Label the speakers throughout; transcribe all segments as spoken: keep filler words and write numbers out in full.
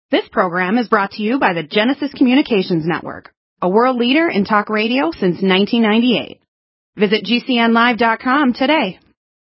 Speaker 1: This program is brought to you by the Genesis Communications Network, a world leader in talk radio since nineteen ninety-eight. Visit G C N live dot com today.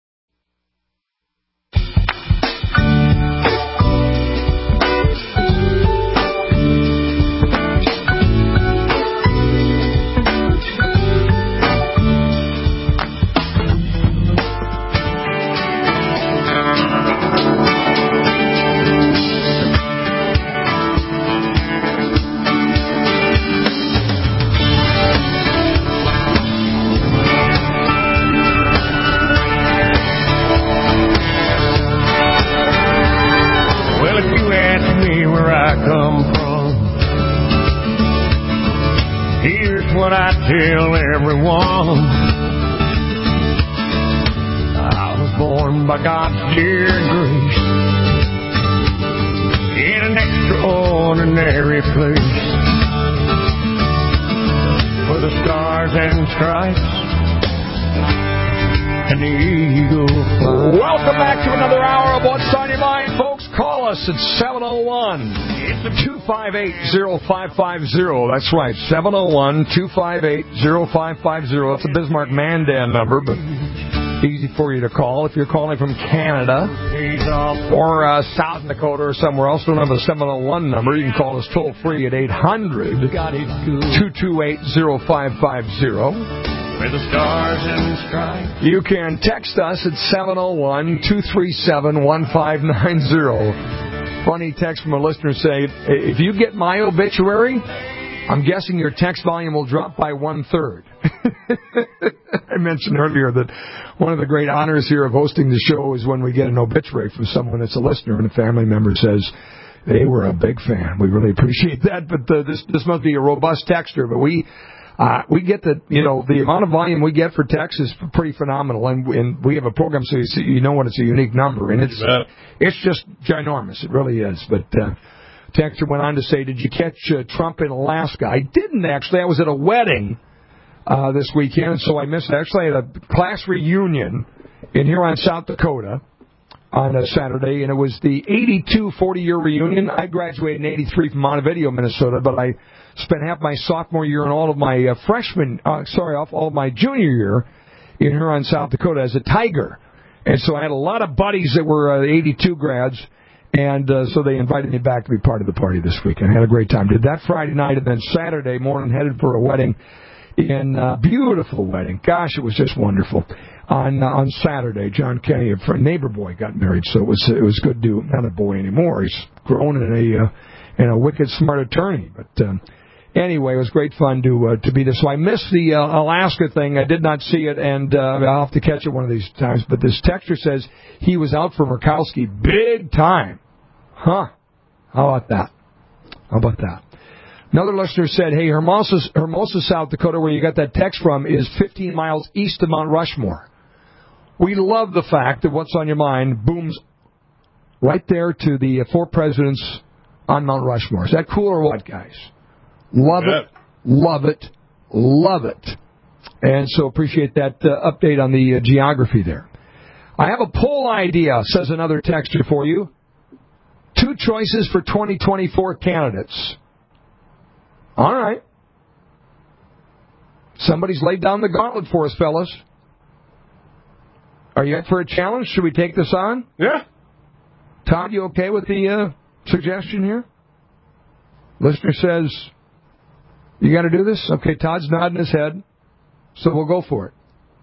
Speaker 2: What I tell everyone, I was born by God's dear grace in an extraordinary place where the stars and stripes and the eagle flies.
Speaker 3: Welcome back to another hour of What's on Your Mind, folks. Call us at seven oh one, two five eight, oh five five oh. That's right, seven oh one, two five eight, oh five five oh. That's a Bismarck Mandan number, but easy for you to call. If you're calling from Canada or uh, South Dakota or somewhere else, don't have a seven oh one number, you can call us toll free at eight hundred, two two eight, oh five five oh.
Speaker 2: With the stars and stripes.
Speaker 3: You can text us at seven oh one, two three seven, one five nine oh. Funny text from a listener saying, if you get my obituary, I'm guessing your text volume will drop by one-third. I mentioned earlier that one of the great honors here of hosting the show is when we get an obituary from someone that's a listener and a family member says, they were a big fan. We really appreciate that, but uh, this this must be a robust texter, but we... Uh, we get the, you know, the amount of volume we get for text is pretty phenomenal, and, and we have a program so you, see, you know what it's a unique number, and it's it's just ginormous. It really is. But uh, texter went on to say, did you catch uh, Trump in Alaska? I didn't, actually. I was at a wedding uh, this weekend, so I missed it. Actually, I had a class reunion in Huron, South Dakota on a Saturday, and it was the eighty-two forty-year reunion. I graduated in eighty-three from Montevideo, Minnesota, but I spent half my sophomore year and all of my uh, freshman, uh, sorry, all of my junior year in Huron, South Dakota as a Tiger. And so I had a lot of buddies that were uh, eighty-two grads, and uh, so they invited me back to be part of the party this weekend. I had a great time. Did that Friday night, and then Saturday morning headed for a wedding in a uh, beautiful wedding. Gosh, it was just wonderful. On uh, on Saturday, John Kenny, a friend, neighbor boy, got married, so it was it was good to, not a boy anymore. He's grown in a uh, and a wicked smart attorney, but um, anyway, it was great fun to uh, to be there. So I missed the uh, Alaska thing. I did not see it, and uh, I'll have to catch it one of these times. But this texter says he was out for Murkowski big time. Huh? How about that? How about that? Another listener said, hey, Hermosa, Hermosa, South Dakota, where you got that text from, is fifteen miles east of Mount Rushmore. We love the fact that What's on Your Mind booms right there to the uh, four presidents on Mount Rushmore. Is that cool or what, guys? Love it, love it, love it. And so appreciate that uh, update on the uh, geography there. I have a poll idea, says another texter for you. Two choices for twenty twenty-four candidates. All right. Somebody's laid down the gauntlet for us, fellas. Are you up for a challenge? Should we take this on?
Speaker 2: Yeah.
Speaker 3: Todd, you okay with the uh, suggestion here? Listener says, you got to do this? Okay, Todd's nodding his head, so we'll go for it.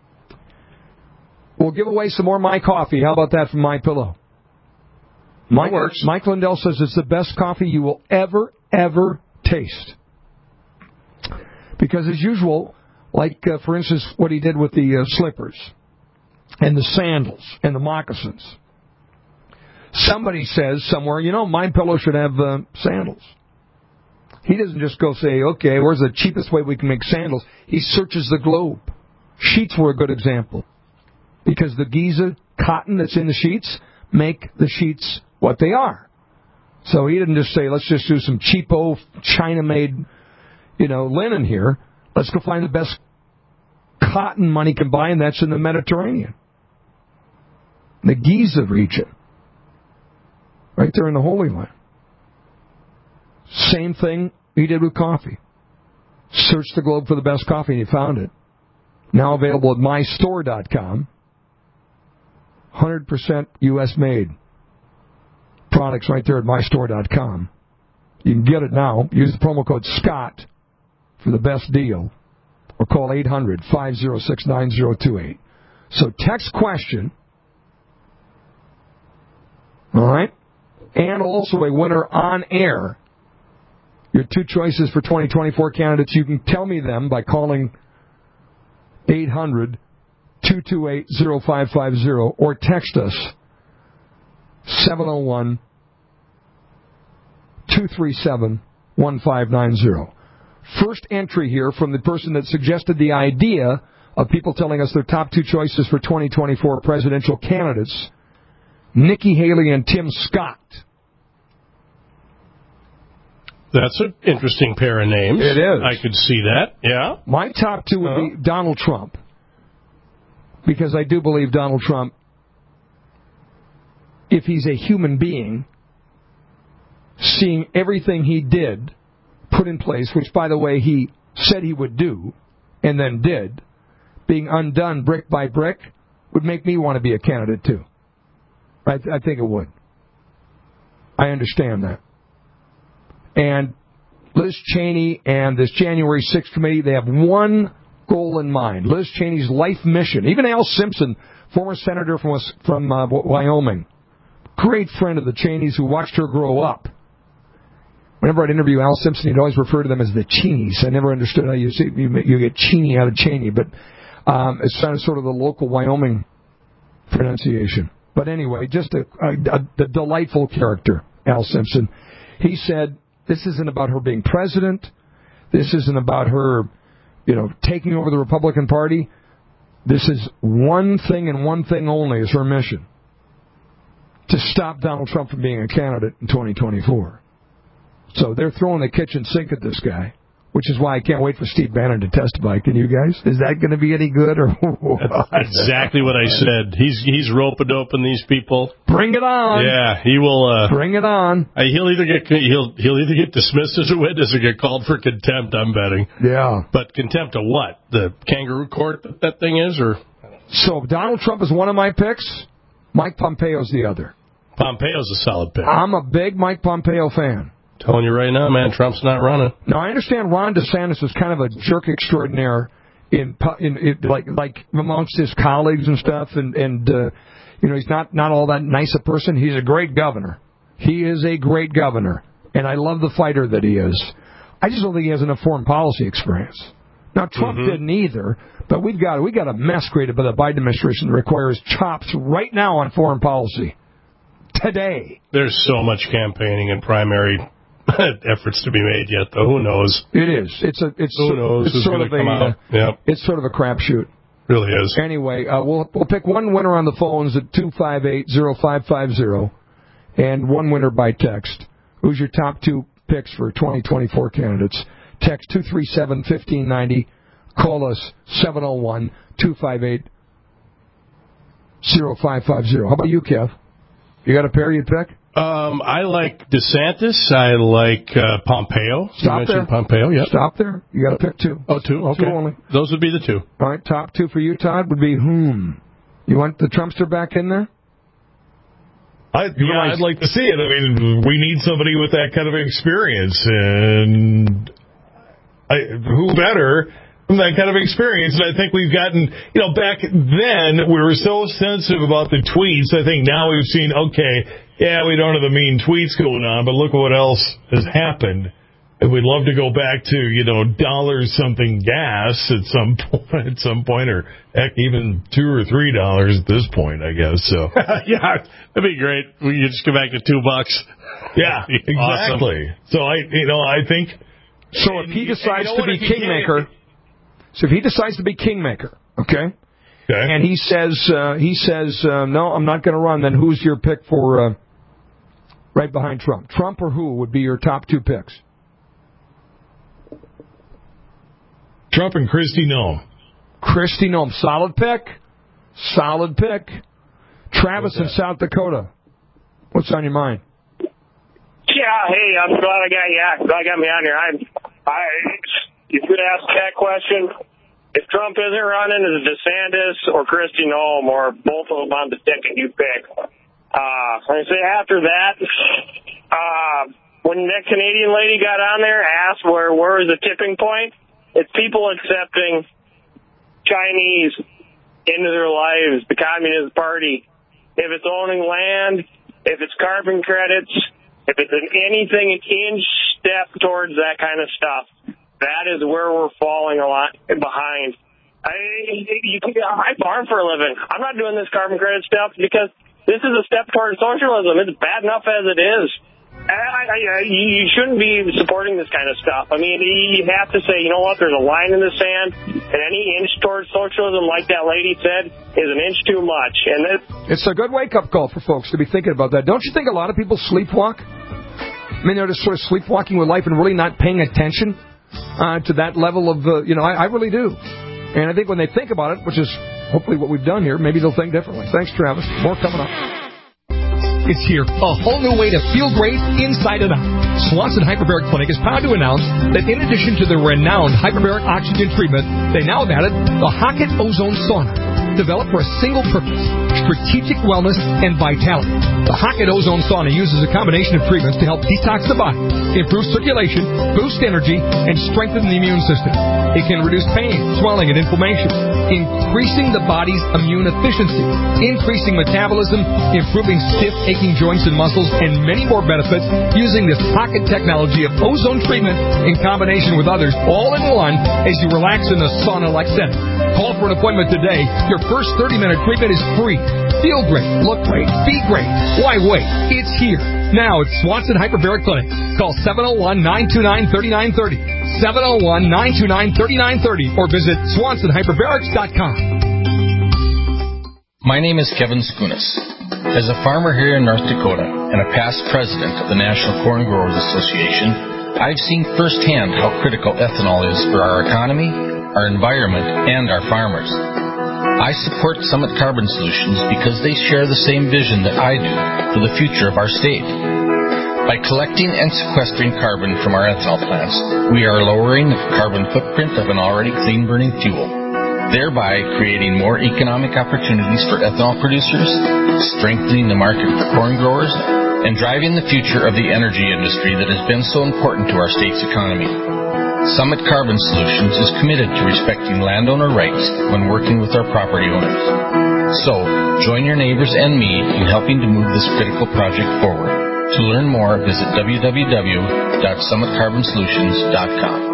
Speaker 3: We'll give away some more My Coffee. How about that from My Pillow? Mike, works. Mike Lindell says it's the best coffee you will ever, ever taste. Because as usual, like, uh, for instance, what he did with the uh, slippers and the sandals and the moccasins. Somebody says somewhere, you know, My Pillow should have uh, sandals. He doesn't just go say, okay, where's the cheapest way we can make sandals? He searches the globe. Sheets were a good example. Because the Giza cotton that's in the sheets make the sheets what they are. So he didn't just say, let's just do some cheapo, China-made, you know, linen here. Let's go find the best cotton money can buy, and that's in the Mediterranean. The Giza region. Right there in the Holy Land. Same thing he did with coffee. Searched the globe for the best coffee and he found it. Now available at my store dot com. one hundred percent U S made. Products right there at my store dot com. You can get it now. Use the promo code SCOTT for the best deal. Or call eight hundred, five oh six, nine oh two eight. So text question. All right? And also a winner on air. Your two choices for twenty twenty-four candidates. You can tell me them by calling eight hundred, two two eight, oh five five oh or text us seven oh one, two three seven, one five nine oh. First entry here from the person that suggested the idea of people telling us their top two choices for twenty twenty-four presidential candidates, Nikki Haley and Tim Scott.
Speaker 4: That's an interesting pair of names.
Speaker 3: It is.
Speaker 4: I could see that, yeah.
Speaker 3: My top two would be Donald Trump, because I do believe Donald Trump, if he's a human being, seeing everything he did put in place, which, by the way, he said he would do and then did, being undone brick by brick, would make me want to be a candidate, too. I, th- I think it would. I understand that. And Liz Cheney and this January sixth committee, they have one goal in mind. Liz Cheney's life mission. Even Al Simpson, former senator from from uh, Wyoming, great friend of the Cheneys who watched her grow up. Whenever I'd interview Al Simpson, he'd always refer to them as the Cheneys. I never understood how you see, you, you get Cheney out of Cheney, but um, it's kind of sort of the local Wyoming pronunciation. But anyway, just a, a, a, a delightful character, Al Simpson. He said, this isn't about her being president. This isn't about her, you know, taking over the Republican Party. This is one thing and one thing only is her mission: to stop Donald Trump from being a candidate in twenty twenty-four. So they're throwing the kitchen sink at this guy, which is why I can't wait for Steve Bannon to testify. Can you guys? Is that going to be any good? Or
Speaker 4: That's exactly what I said. He's he's rope-a-doping these people.
Speaker 3: Bring it on.
Speaker 4: Yeah, he will. Uh,
Speaker 3: Bring it on.
Speaker 4: Uh, he'll either get he'll he'll either get dismissed as a witness or get called for contempt. I'm betting.
Speaker 3: Yeah.
Speaker 4: But contempt of what? The kangaroo court that that thing is, or?
Speaker 3: So Donald Trump is one of my picks. Mike Pompeo's the other.
Speaker 4: Pompeo's a solid pick.
Speaker 3: I'm a big Mike Pompeo fan.
Speaker 4: Telling you right now, man, Trump's not running.
Speaker 3: Now, I understand Ron DeSantis is kind of a jerk extraordinaire in, in, in like like amongst his colleagues and stuff, and and uh, you know he's not not all that nice a person. He's a great governor. He is a great governor, and I love the fighter that he is. I just don't think he has enough foreign policy experience. Now, Trump mm-hmm. didn't either, but we've got we got a mess created by the Biden administration that requires chops right now on foreign policy today.
Speaker 4: There's so much campaigning and primary efforts to be made yet, though. Who knows?
Speaker 3: It is. It's a. It's.
Speaker 4: Who knows?
Speaker 3: It's sort of a. Uh,
Speaker 4: yep.
Speaker 3: It's sort of a crapshoot.
Speaker 4: Really is.
Speaker 3: Anyway, uh, we'll we'll pick one winner on the phones at two five eight zero five five zero, and one winner by text. Who's your top two picks for twenty twenty-four candidates? Text two three seven fifteen ninety. Call us seven zero one two five eight zero five five zero. How about you, Kev? You got a pair you'd pick?
Speaker 4: Um, I like DeSantis. I like uh, Pompeo.
Speaker 3: Stop
Speaker 4: you mentioned
Speaker 3: there.
Speaker 4: Pompeo, yep.
Speaker 3: Stop there. You got to pick two.
Speaker 4: Oh, two? Okay.
Speaker 3: Two only.
Speaker 4: Those would be the two.
Speaker 3: All right, top two for you, Todd, would be whom? You want the Trumpster back in there?
Speaker 5: I, yeah, I'd like to see it. I mean, we need somebody with that kind of experience, and I, who better from that kind of experience? And I think we've gotten, you know, back then we were so sensitive about the tweets. I think now we've seen, okay, yeah, we don't have the mean tweets going on, but look what else has happened. And we'd love to go back to, you know, dollars something gas at some point, at some point, or heck, even two or three dollars at this point, I guess. So
Speaker 4: yeah, that'd be great. We could just go back to two bucks.
Speaker 5: Yeah, exactly. Awesome. So I, you know, I think.
Speaker 3: So if he decides you know to be kingmaker, so if he decides to be kingmaker, okay,
Speaker 5: okay.
Speaker 3: and he says uh, he says uh, no, I'm not going to run. Then who's your pick for uh, right behind Trump? Trump or who would be your top two picks?
Speaker 5: Trump and Kristi Noem.
Speaker 3: Kristi Noem, solid pick. Solid pick. Travis in South Dakota. What's on your mind?
Speaker 6: Yeah, hey, I'm glad I got yeah, glad I got me on here. I'm, I, you could ask that question. If Trump isn't running, is it DeSantis or Kristi Noem or both of them on the ticket you pick? Uh, I say after that, uh, when that Canadian lady got on there, asked where where is the tipping point? It's people accepting Chinese into their lives, the Communist Party. If it's owning land, if it's carbon credits, if it's an anything an inch step towards that kind of stuff, that is where we're falling a lot behind. I, you, I farm for a living. I'm not doing this carbon credit stuff because this is a step towards socialism. It's bad enough as it is. I, I, I, you shouldn't be supporting this kind of stuff. I mean, you have to say, you know what, there's a line in the sand, and any inch towards socialism, like that lady said, is an inch too much. And this,
Speaker 3: it's a good wake-up call for folks to be thinking about that. Don't you think a lot of people sleepwalk? I mean, they're just sort of sleepwalking with life and really not paying attention uh, to that level of, uh, you know, I, I really do. And I think when they think about it, which is hopefully what we've done here, maybe they'll think differently. Thanks, Travis. More coming up.
Speaker 7: It's here, a whole new way to feel great inside and out. Swanson Hyperbaric Clinic is proud to announce that in addition to the renowned hyperbaric oxygen treatment, they now have added the Hocket Ozone Sauna, developed for a single purpose, strategic wellness and vitality. The Hocket Ozone Sauna uses a combination of treatments to help detox the body, improve circulation, boost energy, and strengthen the immune system. It can reduce pain, swelling, and inflammation, increasing the body's immune efficiency, increasing metabolism, improving stiff, aching joints and muscles, and many more benefits using this Hocket technology of ozone treatment in combination with others, all in one as you relax in the sauna-like setting. Call for an appointment today. Your first thirty-minute treatment is free. Feel great, look great, be great. Why wait? It's here. Now at Swanson Hyperbaric Clinic. Call seven oh one, nine two nine, three nine three oh, seven oh one, nine two nine, three nine three oh, or visit swanson hyperbarics dot com.
Speaker 8: My name is Kevin Skunas. As a farmer here in North Dakota and a past president of the National Corn Growers Association, I've seen firsthand how critical ethanol is for our economy, our environment, and our farmers. I support Summit Carbon Solutions because they share the same vision that I do for the future of our state. By collecting and sequestering carbon from our ethanol plants, we are lowering the carbon footprint of an already clean-burning fuel, thereby creating more economic opportunities for ethanol producers, strengthening the market for corn growers, and driving the future of the energy industry that has been so important to our state's economy. Summit Carbon Solutions is committed to respecting landowner rights when working with our property owners. So, join your neighbors and me in helping to move this critical project forward. To learn more, visit w w w dot summit carbon solutions dot com.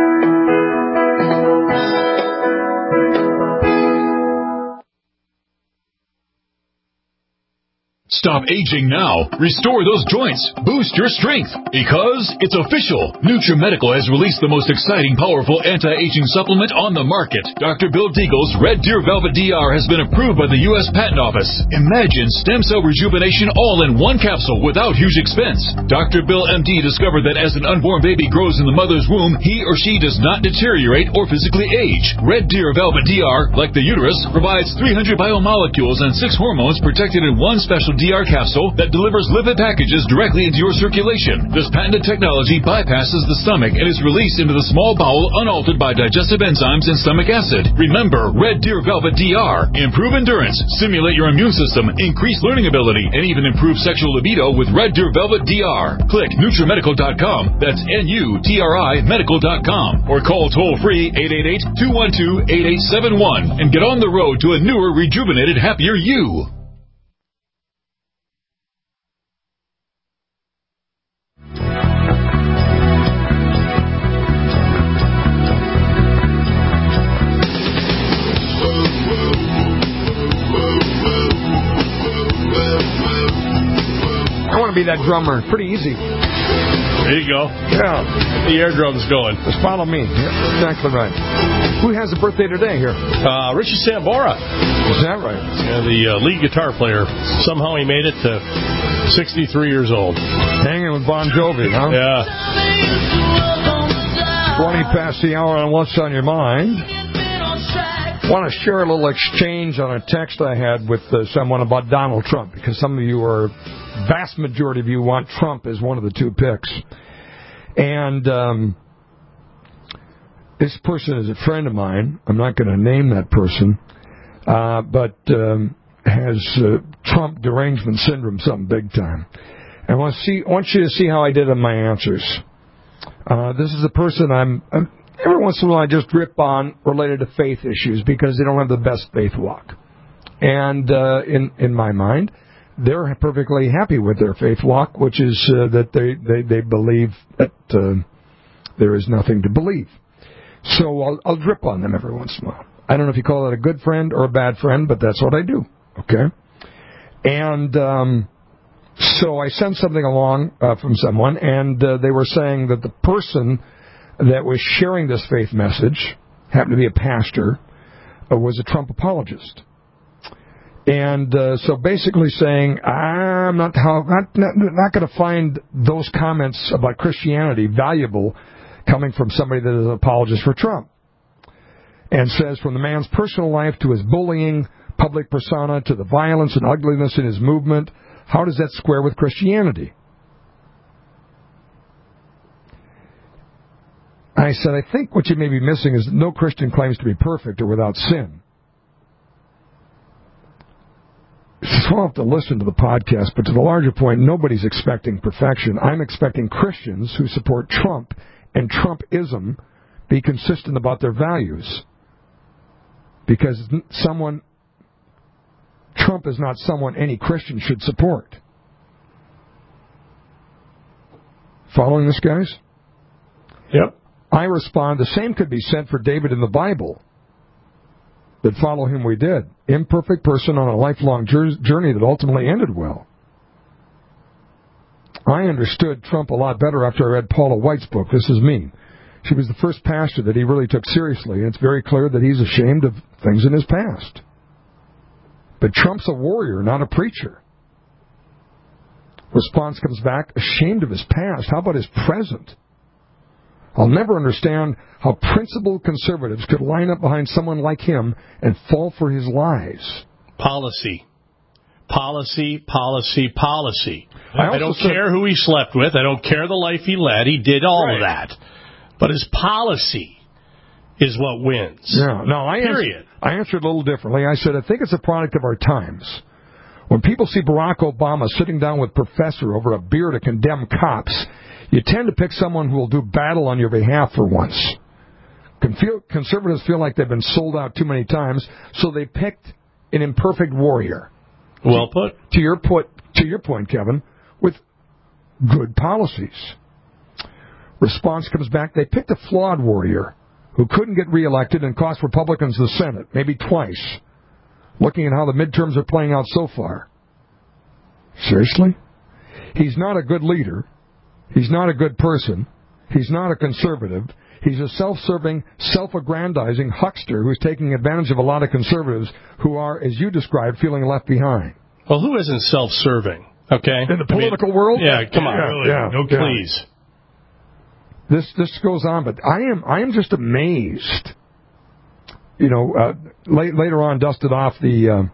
Speaker 9: Stop aging now. Restore those joints. Boost your strength. Because it's official. NutriMedical has released the most exciting, powerful anti-aging supplement on the market. Doctor Bill Deagle's Red Deer Velvet D R has been approved by the U S Patent Office. Imagine stem cell rejuvenation all in one capsule without huge expense. Doctor Bill M D discovered that as an unborn baby grows in the mother's womb, he or she does not deteriorate or physically age. Red Deer Velvet D R, like the uterus, provides three hundred biomolecules and six hormones protected in one special D R capsule that delivers lipid packages directly into your circulation. This patented technology bypasses the stomach and is released into the small bowel unaltered by digestive enzymes and stomach acid. Remember, Red Deer Velvet D R. Improve endurance, stimulate your immune system, increase learning ability, and even improve sexual libido with Red Deer Velvet D R. Click NutriMedical dot com. That's N U T R I medical dot com. Or call toll-free eight eight eight, two one two, eight eight seven one and get on the road to a newer, rejuvenated, happier you.
Speaker 3: Be that drummer. Pretty easy.
Speaker 4: There you go.
Speaker 3: Yeah.
Speaker 4: The air drum's going.
Speaker 3: Just follow me. Yeah, exactly right. Who has a birthday today here?
Speaker 4: Uh, Richie Sambora.
Speaker 3: Is that right?
Speaker 4: Yeah, the uh, lead guitar player. Somehow he made it to sixty-three years old.
Speaker 3: Hanging with Bon Jovi, huh?
Speaker 4: Yeah.
Speaker 3: twenty past the hour on What's on Your Mind. want to share a little exchange on a text I had with uh, someone about Donald Trump, because some of you are, vast majority of you want Trump as one of the two picks. And um, this person is a friend of mine. I'm not going to name that person, uh, but um, has uh, Trump derangement syndrome, something big time. And I want, to see, I want you to see how I did on my answers. Uh, this is a person I'm, I'm, every once in a while I just rip on related to faith issues because they don't have the best faith walk. And uh, in, in my mind, they're perfectly happy with their faith walk, which is uh, that they, they, they believe that uh, there is nothing to believe. So I'll, I'll drip on them every once in a while. I don't know if you call that a good friend or a bad friend, but that's what I do. Okay? And um, so I sent something along uh, from someone, and uh, they were saying that the person that was sharing this faith message, happened to be a pastor, uh, was a Trump apologist. And uh, so basically saying, I'm not how, not, not, not going to find those comments about Christianity valuable coming from somebody that is an apologist for Trump. And says, from the man's personal life to his bullying, public persona, to the violence and ugliness in his movement, how does that square with Christianity? I said, I think what you may be missing is that no Christian claims to be perfect or without sin. So I'll have to listen to the podcast, but to the larger point, nobody's expecting perfection. I'm expecting Christians who support Trump and Trumpism be consistent about their values. Because someone, Trump is not someone any Christian should support. Following this, guys?
Speaker 4: Yep.
Speaker 3: I respond, the same could be said for David in the Bible. That follow him we did. Imperfect person on a lifelong journey that ultimately ended well. I understood Trump a lot better after I read Paula White's book, This Is Me. She was the first pastor that he really took seriously, and it's very clear that he's ashamed of things in his past. But Trump's a warrior, not a preacher. Response comes back, ashamed of his past. How about his present? I'll never understand how principled conservatives could line up behind someone like him and fall for his lies.
Speaker 4: Policy. Policy, policy, policy.
Speaker 3: I,
Speaker 4: I don't
Speaker 3: said,
Speaker 4: care who he slept with. I don't care the life he led. He did all
Speaker 3: right.
Speaker 4: of that. But his policy is what wins.
Speaker 3: Yeah, no, I
Speaker 4: Period.
Speaker 3: Answered, I answered a little differently. I said, I think it's a product of our times. When people see Barack Obama sitting down with Professor over a beer to condemn cops, you tend to pick someone who will do battle on your behalf for once. Conservatives feel like they've been sold out too many times, so they picked an imperfect warrior.
Speaker 4: Well put.
Speaker 3: To your, put, to your point, Kevin, with good policies. Response comes back, they picked a flawed warrior who couldn't get reelected and cost Republicans the Senate, maybe twice, looking at how the midterms are playing out so far. Seriously? He's not a good leader. He's not a good person. He's not a conservative. He's a self-serving, self-aggrandizing huckster who's taking advantage of a lot of conservatives who are, as you described, feeling left behind.
Speaker 4: Well, who isn't self-serving? Okay?
Speaker 3: In the political
Speaker 4: I mean,
Speaker 3: world?
Speaker 4: Yeah, come on.
Speaker 3: Yeah,
Speaker 4: Really?
Speaker 3: yeah,
Speaker 4: no,
Speaker 3: yeah.
Speaker 4: please.
Speaker 3: This this goes on, but I am I am just amazed. You know, uh, late, later on, dusted off the. Uh,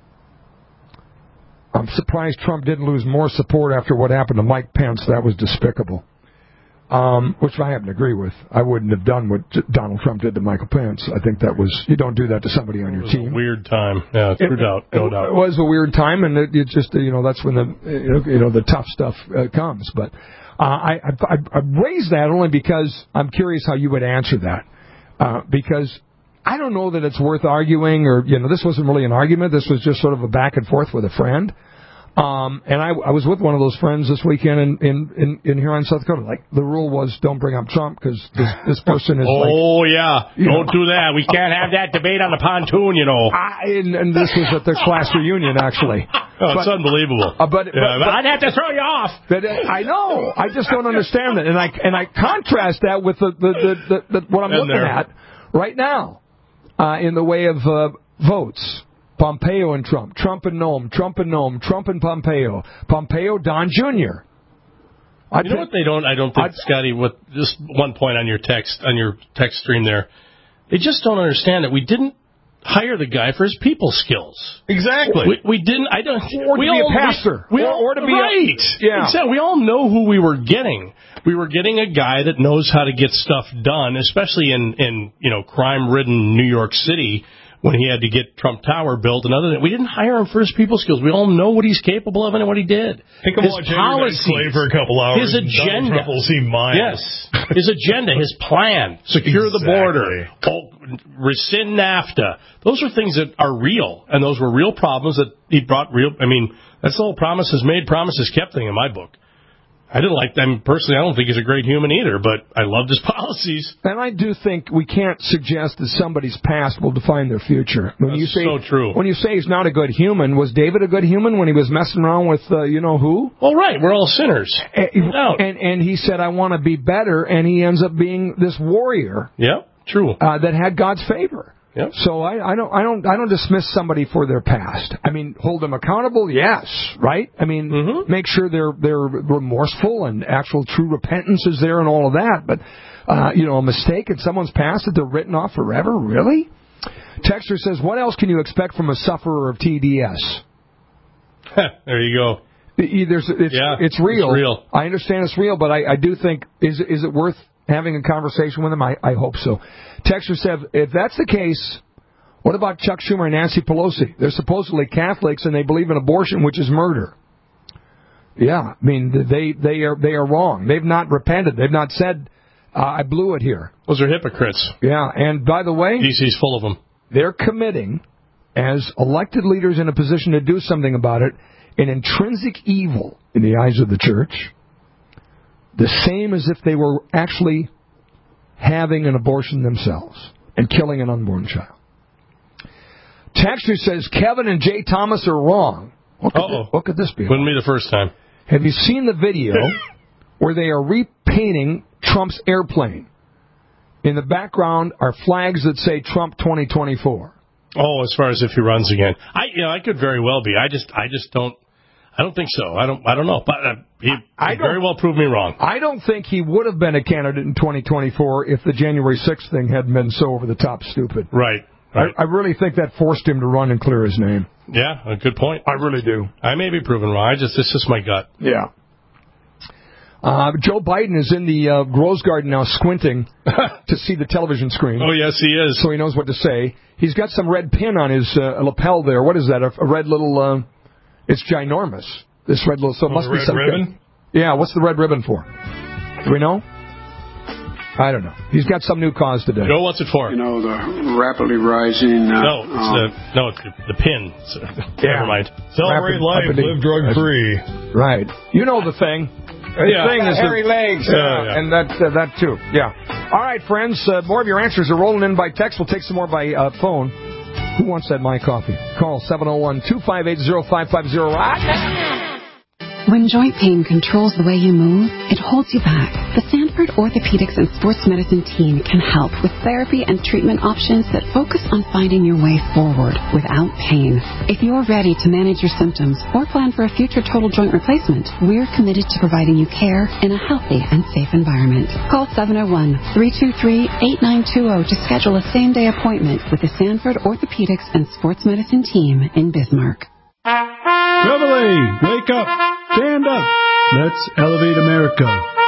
Speaker 3: I'm surprised Trump didn't lose more support after what happened to Mike Pence. That was despicable. Um, which I happen to agree with. I wouldn't have done what Donald Trump did to Michael Pence. I think that was, you don't do that to somebody on your team.
Speaker 4: A weird time. Yeah, no doubt. No
Speaker 3: it,
Speaker 4: doubt.
Speaker 3: It was a weird time, and it, it just, you know, that's when the, you know, the tough stuff uh, comes. But uh, I, I, I raised that only because I'm curious how you would answer that. Uh, because I don't know that it's worth arguing, or, you know, this wasn't really an argument. This was just sort of a back and forth with a friend. Um, and I, I was with one of those friends this weekend in, in, in, in Huron, South Dakota. Like, the rule was don't bring up Trump because this, this person is
Speaker 4: oh,
Speaker 3: like...
Speaker 4: Oh, yeah. Don't
Speaker 3: know,
Speaker 4: do that. We can't have that debate on the pontoon, you know.
Speaker 3: I, and, and this was at their class reunion, actually.
Speaker 4: Oh,
Speaker 3: but,
Speaker 4: it's unbelievable.
Speaker 3: Uh, but,
Speaker 4: yeah,
Speaker 3: but, but
Speaker 4: I'd have to throw you off.
Speaker 3: But uh, I know. I just don't understand that. And I and I contrast that with the, the, the, the, the what I'm
Speaker 4: and
Speaker 3: looking
Speaker 4: there.
Speaker 3: at right now uh, in the way of uh, votes. Pompeo and Trump, Trump and Noem, Trump and Noem, Trump and Pompeo, Pompeo, Don Junior I
Speaker 4: you know what they don't? I don't think, I'd, Scotty. What just one point on your text on your text stream there, they just don't understand that we didn't
Speaker 10: hire the guy for his people skills.
Speaker 5: Exactly.
Speaker 10: We, we didn't. I don't.
Speaker 3: Or
Speaker 10: we
Speaker 3: to be
Speaker 10: all,
Speaker 3: a pastor.
Speaker 10: We, we
Speaker 3: or,
Speaker 10: all,
Speaker 3: or to be
Speaker 10: right.
Speaker 3: A, yeah.
Speaker 10: Exactly. We all know who we were getting. We were getting a guy that knows how to get stuff done, especially in, in you know, crime-ridden New York City when he had to get Trump Tower built and other than. We didn't hire him for his people skills. We all know what he's capable of and what he did.
Speaker 5: Pick him watch policies for a couple hours.
Speaker 10: His agenda.
Speaker 5: Trump will see miles.
Speaker 10: Yes. His agenda, his plan, secure exactly. the border, rescind NAFTA. Those are things that are real, and those were real problems that he brought real. I mean, that's the whole promises made, promises kept thing in my book. I didn't like them personally. I don't think he's a great human either, but I loved his policies.
Speaker 3: And I do think we can't suggest that somebody's past will define their future. When
Speaker 10: That's
Speaker 3: you say,
Speaker 10: so true.
Speaker 3: When you say he's not a good human, was David a good human when he was messing around with uh, you know who?
Speaker 10: Well, right. We're all sinners.
Speaker 3: And,
Speaker 10: no
Speaker 3: and, and he said, I want to be better, and he ends up being this warrior.
Speaker 10: Yeah, true.
Speaker 3: Uh, that had God's favor.
Speaker 10: Yep.
Speaker 3: So I, I don't I don't I don't dismiss somebody for their past. I mean, hold them accountable, yes, right? I mean,
Speaker 10: mm-hmm.
Speaker 3: make sure they're they're remorseful and actual true repentance is there and all of that. But uh, you know, a mistake in someone's past that they're written off forever, really? Texter says, what else can you expect from a sufferer of T D S?
Speaker 10: There you go.
Speaker 3: There's, it's,
Speaker 10: yeah,
Speaker 3: it's real.
Speaker 10: It's real.
Speaker 3: I understand it's real, but I, I do think is is it worth having a conversation with him? I, I hope so. Texter said, if that's the case, what about Chuck Schumer and Nancy Pelosi? They're supposedly Catholics and they believe in abortion, which is murder. Yeah, I mean, they they are they are wrong. They've not repented. They've not said, uh, I blew it here.
Speaker 10: Those are hypocrites.
Speaker 3: Yeah, and by the way,
Speaker 10: D C's full of them.
Speaker 3: They're committing, as elected leaders in a position to do something about it, an intrinsic evil in the eyes of the church, the same as if they were actually having an abortion themselves and killing an unborn child. Texter says Kevin and Jay Thomas are wrong. What could, this, what could this be?
Speaker 10: Wouldn't be the first time.
Speaker 3: Have you seen the video where they are repainting Trump's airplane? In the background are flags that say Trump twenty twenty-four.
Speaker 10: Oh, as far as if he runs again, I you know I could very well be. I just I just don't. I don't think so. I don't. I don't know. But uh, he, he very well proved me wrong.
Speaker 3: I don't think he would have been a candidate in twenty twenty-four if the January sixth thing hadn't been so over the top stupid.
Speaker 10: Right. right.
Speaker 3: I, I really think that forced him to run and clear his name.
Speaker 10: Yeah, a good point.
Speaker 3: I really do.
Speaker 10: I may be proven wrong. I just this is my gut.
Speaker 3: Yeah. Uh, Joe Biden is in the uh, Rose Garden now, squinting to see the television screen.
Speaker 10: Oh yes, he is.
Speaker 3: So he knows what to say. He's got some red pin on his uh, lapel there. What is that? A, a red little. Uh, It's ginormous. This red little, so it
Speaker 5: oh,
Speaker 3: must be some
Speaker 5: ribbon?
Speaker 3: Kind, yeah, what's the red ribbon for? Do we know? I don't know. He's got some new cause today.
Speaker 10: Joe, what's it for?
Speaker 11: You know, the rapidly rising... Uh,
Speaker 10: no, it's
Speaker 11: um,
Speaker 10: the, no, it's the, the pin. So,
Speaker 3: yeah.
Speaker 10: Never mind.
Speaker 5: Celebrate life, live drug-free.
Speaker 3: Right. You know the thing. The
Speaker 10: yeah.
Speaker 3: thing is
Speaker 11: hairy
Speaker 3: the,
Speaker 11: legs.
Speaker 3: Uh,
Speaker 10: yeah, yeah.
Speaker 3: And that, uh, that too. Yeah. All right, friends. Uh, more of your answers are rolling in by text. We'll take some more by uh, phone. Who wants that My Coffee? Call seven oh one, two five eight, oh five five oh right now.
Speaker 12: When joint pain controls the way you move, it holds you back. The Sanford Orthopedics and Sports Medicine team can help with therapy and treatment options that focus on finding your way forward without pain. If you're ready to manage your symptoms or plan for a future total joint replacement, we're committed to providing you care in a healthy and safe environment. Call seven oh one, three two three, eight nine two oh to schedule a same-day appointment with the Sanford Orthopedics and Sports Medicine team in Bismarck.
Speaker 13: Reveille, wake up, stand up. Let's elevate America.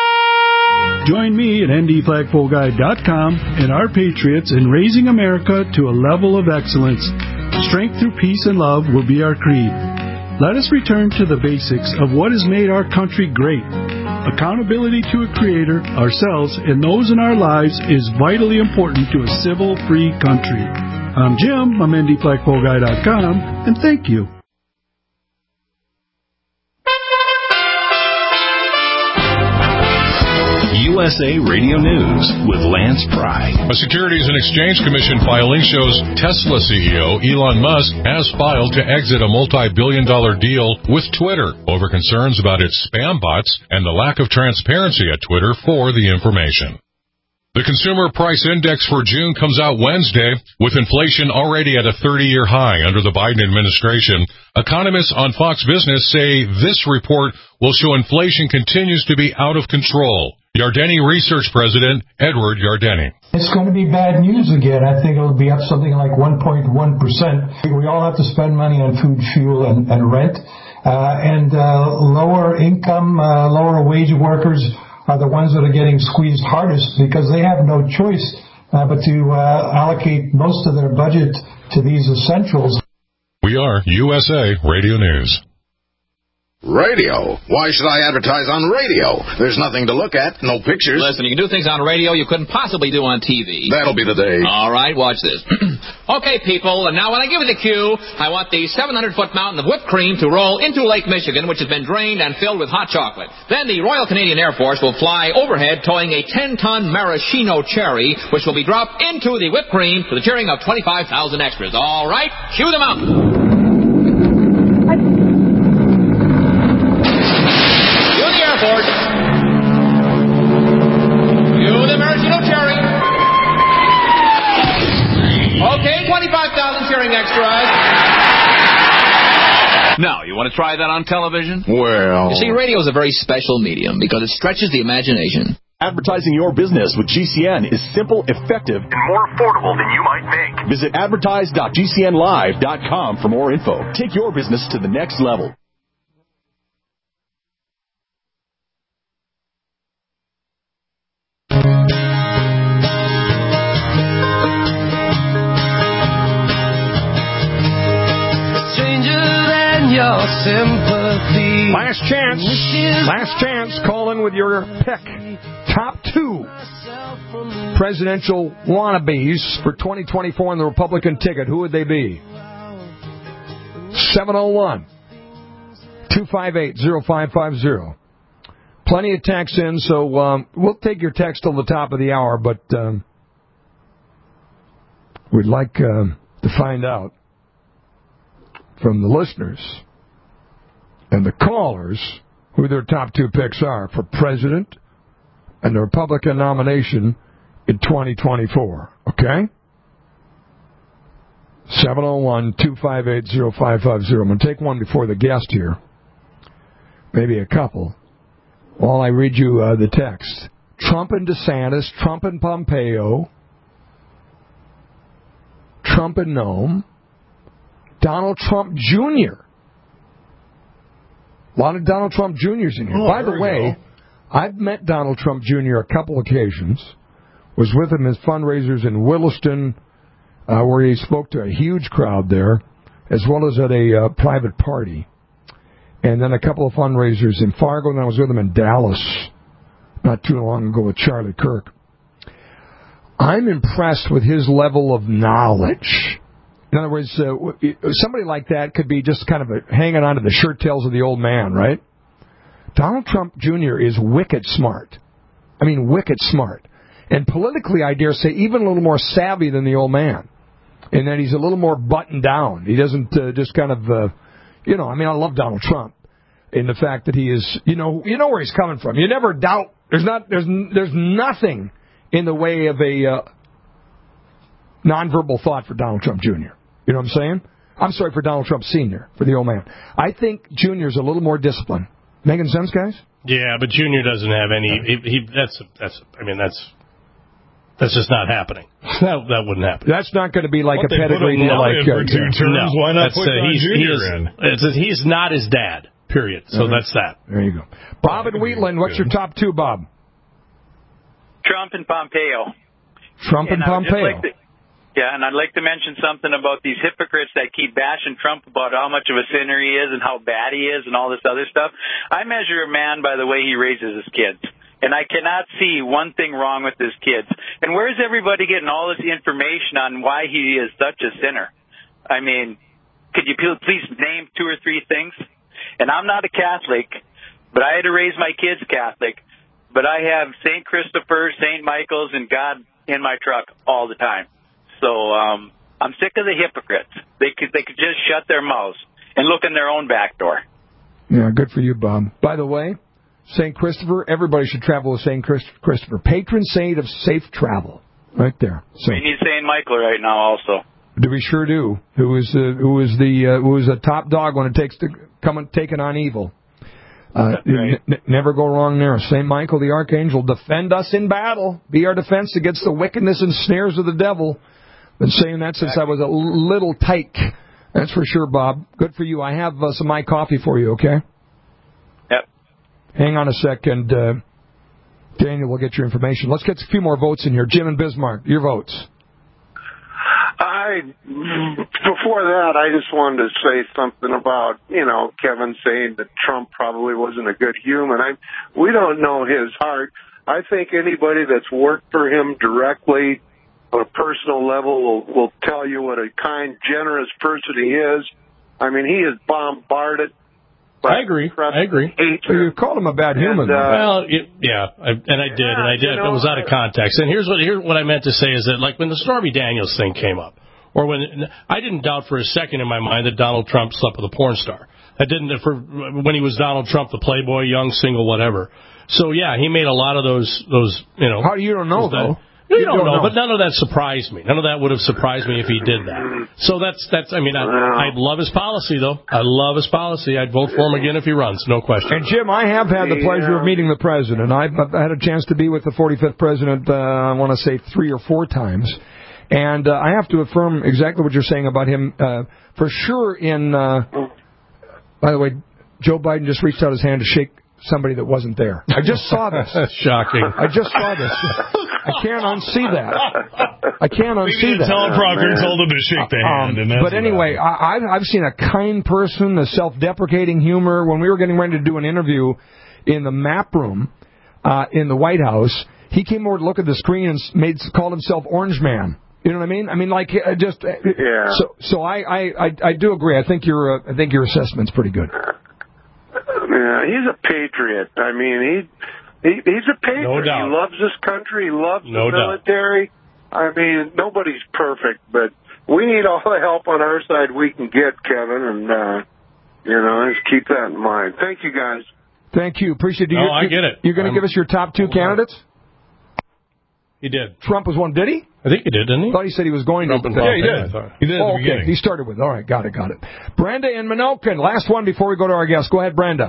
Speaker 13: Join me at N D Flagpole Guy dot com and our patriots in raising America to a level of excellence. Strength through peace and love will be our creed. Let us return to the basics of what has made our country great. Accountability to a creator, ourselves, and those in our lives is vitally important to a civil, free country. I'm Jim, I'm N D Flagpole Guy dot com, and thank you.
Speaker 14: U S A Radio News with Lance Pry.
Speaker 15: A Securities and Exchange Commission filing shows Tesla C E O Elon Musk has filed to exit a multi-billion dollar deal with Twitter over concerns about its spam bots and the lack of transparency at Twitter for the information. The Consumer Price Index for June comes out Wednesday, with inflation already at a thirty-year high under the Biden administration. Economists on Fox Business say this report will show inflation continues to be out of control. Yardeni Research President Edward Yardeni.
Speaker 16: It's going to be bad news again. I think it'll be up something like one point one percent. We all have to spend money on food, fuel, and, and rent. Uh, and uh, lower income, uh, lower wage workers are the ones that are getting squeezed hardest because they have no choice uh, but to uh, allocate most of their budget to these essentials.
Speaker 15: We are U S A Radio News.
Speaker 17: Radio? Why should I advertise on radio? There's nothing to look at, no pictures.
Speaker 18: Listen, you can do things on radio you couldn't possibly do on T V.
Speaker 17: That'll be the day.
Speaker 18: All right, watch this. Okay, people, and now when I give you the cue, I want the seven hundred foot mountain of whipped cream to roll into Lake Michigan, which has been drained and filled with hot chocolate. Then the Royal Canadian Air Force will fly overhead towing a ten ton maraschino cherry, which will be dropped into the whipped cream to the cheering of twenty-five thousand extras. All right, cue them out. twenty-five thousand cheering extras. Now, you want to try that on television?
Speaker 17: Well...
Speaker 18: You see, radio is a very special medium because it stretches the imagination.
Speaker 19: Advertising your business with G C N is simple, effective, and more affordable than you might think. Visit advertise dot g c n live dot com for more info. Take your business to the next level.
Speaker 2: Your sympathy.
Speaker 3: Last chance. Last chance. Call in with your pick. Top two presidential wannabes for twenty twenty-four on the Republican ticket. Who would they be? seven oh one, two five eight, oh five five oh. Plenty of texts in, so um, we'll take your text till the top of the hour, but um, we'd like um, to find out from the listeners and the callers who their top two picks are for president and the Republican nomination in twenty twenty-four. Okay? seven oh one, two five eight, oh five five oh. I'm going to take one before the guest here. Maybe a couple. While I read you uh, the text. Trump and DeSantis, Trump and Pompeo, Trump and Nome, Donald Trump Junior A lot of Donald Trump Juniors in here.
Speaker 5: Oh,
Speaker 3: By the way, go. I've met Donald Trump Junior a couple occasions. Was with him at fundraisers in Williston, uh, where he spoke to a huge crowd there, as well as at a uh, private party. And then a couple of fundraisers in Fargo, and I was with him in Dallas not too long ago with Charlie Kirk. I'm impressed with his level of knowledge. In other words, uh, somebody like that could be just kind of a, hanging on to the shirt tails of the old man, right? Donald Trump Junior is wicked smart. I mean, wicked smart. And politically, I dare say, even a little more savvy than the old man. In that he's a little more buttoned down. He doesn't uh, just kind of, uh, you know, I mean, I love Donald Trump in the fact that he is, you know, you know where he's coming from. You never doubt. There's not, there's, there's nothing in the way of a uh, nonverbal thought for Donald Trump Junior You know what I'm saying? I'm sorry for Donald Trump Senior, for the old man. I think Junior's a little more disciplined. Making sense, guys?
Speaker 10: Yeah, but Junior doesn't have any. He, he that's that's. I mean, that's that's just not happening. That that wouldn't happen.
Speaker 3: That's not going to be like
Speaker 5: what,
Speaker 3: a pedigree deal like
Speaker 5: for two
Speaker 3: uh,
Speaker 5: terms.
Speaker 10: No,
Speaker 5: Why not put
Speaker 10: uh, he's,
Speaker 5: Junior
Speaker 10: he is,
Speaker 5: in?
Speaker 10: It's a, he's not his dad. Period. So
Speaker 3: right.
Speaker 10: That's that.
Speaker 3: There you go. Bob and Wheatland, what's your top two, Bob?
Speaker 20: Trump and Pompeo.
Speaker 3: Trump and, and Pompeo.
Speaker 20: Yeah, and I'd like to mention something about these hypocrites that keep bashing Trump about how much of a sinner he is and how bad he is and all this other stuff. I measure a man by the way he raises his kids. And I cannot see one thing wrong with his kids. And where's everybody getting all this information on why he is such a sinner? I mean, could you please name two or three things? And I'm not a Catholic, but I had to raise my kids Catholic. But I have Saint Christopher, Saint Michael's, and God in my truck all the time. So um, I'm sick of the hypocrites. They could they could just shut their mouths and look in their own back door.
Speaker 3: Yeah, good for you, Bob. By the way, Saint Christopher, everybody should travel with Saint Christopher. Patron saint of safe travel. Right there. So,
Speaker 20: we need Saint Michael right now also.
Speaker 3: Do we sure do. Who is, uh, who is the uh, who is a top dog when it takes to come taking on evil. Uh, right. n- never go wrong there. Saint Michael the Archangel, defend us in battle. Be our defense against the wickedness and snares of the devil. Been saying that since I was a little tyke. That's for sure, Bob. Good for you. I have uh, some My Coffee for you, okay?
Speaker 20: Yep.
Speaker 3: Hang on a second. Uh, Daniel will get your information. Let's get a few more votes in here. Jim and Bismarck, your votes.
Speaker 11: I, before that, I just wanted to say something about, you know, Kevin saying that Trump probably wasn't a good human. I, we don't know his heart. I think anybody that's worked for him directly on a personal level will, will tell you what a kind, generous person he is. I mean, he is bombarded.
Speaker 10: I agree. I agree.
Speaker 3: You called him a bad human.
Speaker 10: And, uh, well, it, yeah, I, and I did, yeah, and I did. You know, it was out of context. And here's what here's what I meant to say is that, like, when the Stormy Daniels thing came up, or when I didn't doubt for a second in my mind that Donald Trump slept with a porn star. I didn't for when he was Donald Trump, the Playboy, young, single, whatever. So yeah, he made a lot of those those you know.
Speaker 3: How you don't know though?
Speaker 10: That, You, you don't, don't know, know, but none of that surprised me. None of that would have surprised me if he did that. So that's that's. I mean, I, I love his policy, though. I love his policy. I'd vote for him again if he runs, no question.
Speaker 3: And Jim, I have had the pleasure of meeting the president. I've, I've had a chance to be with the forty-fifth president. Uh, I want to say three or four times, and uh, I have to affirm exactly what you're saying about him. Uh, for sure. In uh, by the way, Joe Biden just reached out his hand to shake somebody that wasn't there. I just saw this.
Speaker 10: Shocking.
Speaker 3: I just saw this. I can't unsee that. I can't unsee that.
Speaker 5: Teleprompter told him to shake the hand.
Speaker 3: Um,
Speaker 5: and that's
Speaker 3: but anyway, I, I've seen a kind person, a self-deprecating humor. When we were getting ready to do an interview in the map room uh, in the White House, he came over to look at the screen and made called himself Orange Man. You know what I mean? I mean, like, uh, just. Uh,
Speaker 11: yeah.
Speaker 3: So, so I, I, I, I do agree. I think your, uh, I think your assessment's pretty good.
Speaker 11: Yeah, he's a patriot. I mean, he, he he's a patriot.
Speaker 10: No doubt.
Speaker 11: He loves this country. He loves
Speaker 10: no
Speaker 11: the military.
Speaker 10: Doubt.
Speaker 11: I mean, nobody's perfect, but we need all the help on our side we can get, Kevin, and, uh, you know, just keep that in mind. Thank you, guys.
Speaker 3: Thank you. Appreciate it.
Speaker 10: No, I get it.
Speaker 3: You're going to give us your top two candidates?
Speaker 10: He did.
Speaker 3: Trump was one, did he?
Speaker 10: I think he did, didn't he?
Speaker 3: I thought he said he was going
Speaker 10: Trump
Speaker 3: to.
Speaker 10: And
Speaker 3: Yeah,
Speaker 10: Pompeo,
Speaker 3: he did.
Speaker 10: I thought.
Speaker 5: He did at
Speaker 3: oh,
Speaker 5: the
Speaker 3: okay.
Speaker 5: beginning.
Speaker 3: He started with. All right, got it, got it. Brenda in Minokan. Last one before we go to our guest. Go ahead, Brenda.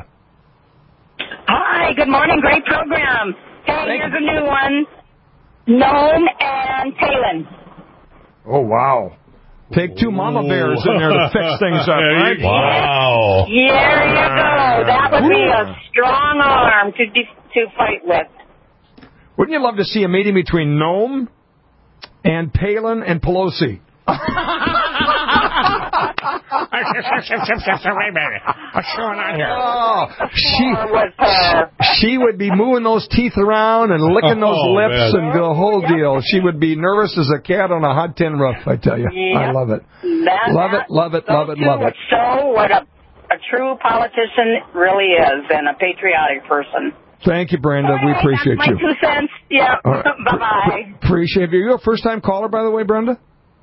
Speaker 21: Hi, good morning. Great program. Hey,
Speaker 3: Thank
Speaker 21: here's you. a new one. Nome and Palin.
Speaker 3: Oh, wow. Take two mama bears in there to fix things up, right?
Speaker 5: Wow.
Speaker 21: Here you go. That would be a strong arm to de- to fight with.
Speaker 3: Wouldn't you love to see a meeting between Nome and Palin and Pelosi?
Speaker 2: What's going on here?
Speaker 3: Oh, she, she would be moving those teeth around and licking those
Speaker 5: Oh,
Speaker 3: lips
Speaker 5: man.
Speaker 3: and the whole deal. She would be nervous as a cat on a hot tin roof, I tell you.
Speaker 21: Yep.
Speaker 3: I love it.
Speaker 21: That,
Speaker 3: Love it, love it,
Speaker 21: so
Speaker 3: love it, love it.
Speaker 21: So what a, a true politician really is, and a patriotic person.
Speaker 3: Thank you, Brenda. We appreciate
Speaker 21: That's my
Speaker 3: you.
Speaker 21: two cents. Yeah.
Speaker 3: Right.
Speaker 21: Bye-bye.
Speaker 3: Appreciate you. Are you a first-time caller, by the way, Brenda?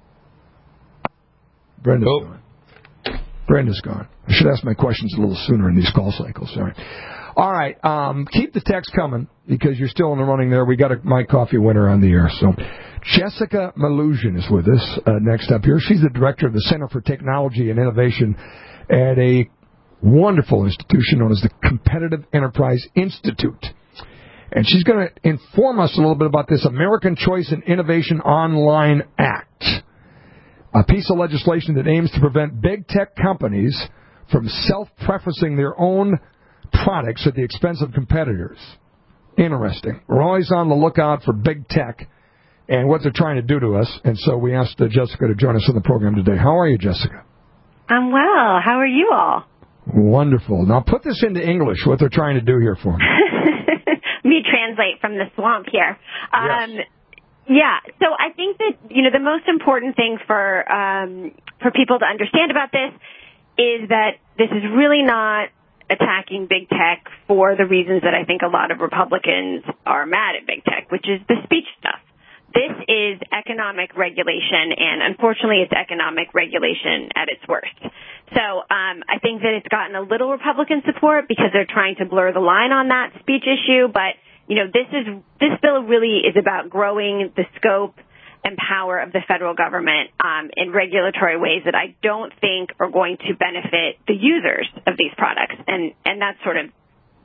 Speaker 3: Brenda's
Speaker 5: Nope.
Speaker 3: gone. Brenda's gone. I should ask my questions a little sooner in these call cycles. Sorry. All right. Um, keep the text coming because you're still in the running there. We got a My Coffee winner on the air. So Jessica Malusian is with us uh, next up here. She's the director of the Center for Technology and Innovation at a wonderful institution known as the Competitive Enterprise Institute. And she's going to inform us a little bit about this American Choice and Innovation Online Act, a piece of legislation that aims to prevent big tech companies from self-preferencing their own products at the expense of competitors. Interesting. We're always on the lookout for big tech and what they're trying to do to us, and so we asked uh, Jessica to join us on the program today. How are you, Jessica?
Speaker 22: I'm well. How are you all?
Speaker 3: Wonderful. Now put this into English, what they're trying to do here for me.
Speaker 22: Me translate from the swamp here. Um,
Speaker 3: yes.
Speaker 22: Yeah, so I think that, you know, the most important thing for um, for people to understand about this is that this is really not attacking big tech for the reasons that I think a lot of Republicans are mad at big tech, which is the speech stuff. This is economic regulation, and unfortunately it's economic regulation at its worst. So um, I think that it's gotten a little Republican support because they're trying to blur the line on that speech issue, but you know, this is this bill really is about growing the scope and power of the federal government um, in regulatory ways that I don't think are going to benefit the users of these products, and and that's sort of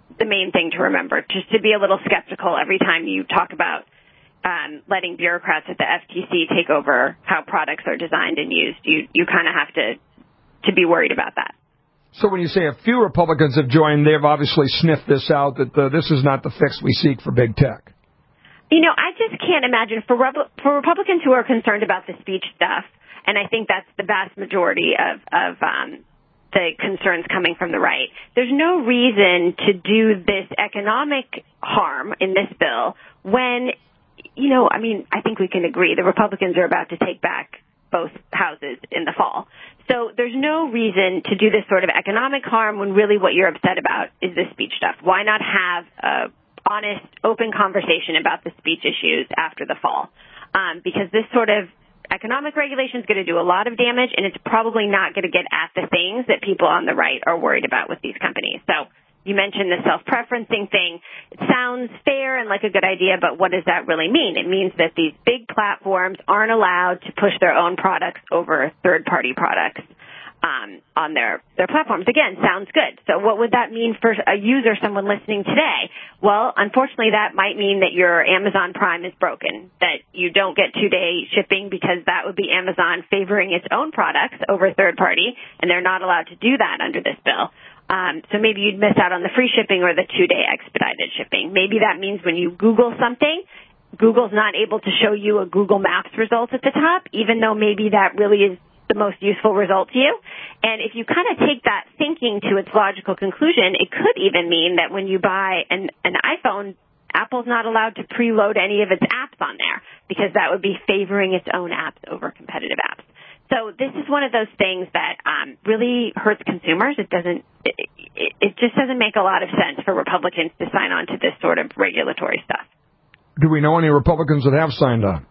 Speaker 22: the main thing to remember, just to be a little skeptical every time you talk about um, letting bureaucrats at the F T C take over how products are designed and used. You you kind of have to to be worried about that.
Speaker 3: So when you say a few Republicans have joined, they've obviously sniffed this out, that uh, this is not the fix we seek for big tech.
Speaker 22: You know, I just can't imagine for Re- for Republicans who are concerned about the speech stuff, and I think that's the vast majority of, of um, the concerns coming from the right, there's no reason to do this economic harm in this bill when, you know, I mean, I think we can agree the Republicans are about to take back both houses in the fall. So there's no reason to do this sort of economic harm when really what you're upset about is the speech stuff. Why not have a honest, open conversation about the speech issues after the fall? Um, because this sort of economic regulation is going to do a lot of damage, and it's probably not going to get at the things that people on the right are worried about with these companies. So you mentioned the self-preferencing thing. It sounds fair and like a good idea, but what does that really mean? It means that these big platforms aren't allowed to push their own products over third-party products um, on their, their platforms. Again, sounds good. So what would that mean for a user, someone listening today? Well, unfortunately, that might mean that your Amazon Prime is broken, that you don't get two-day shipping because that would be Amazon favoring its own products over third-party, and they're not allowed to do that under this bill. Um, so maybe you'd miss out on the free shipping or the two-day expedited shipping. Maybe that means when you Google something, Google's not able to show you a Google Maps result at the top, even though maybe that really is the most useful result to you. And if you kind of take that thinking to its logical conclusion, it could even mean that when you buy an, an iPhone, Apple's not allowed to preload any of its apps on there because that would be favoring its own apps over competitive apps. So this is one of those things that um, really hurts consumers. It doesn't. It, it, it just doesn't make a lot of sense for Republicans to sign on to this sort of regulatory stuff.
Speaker 3: Do we know any Republicans that have signed on?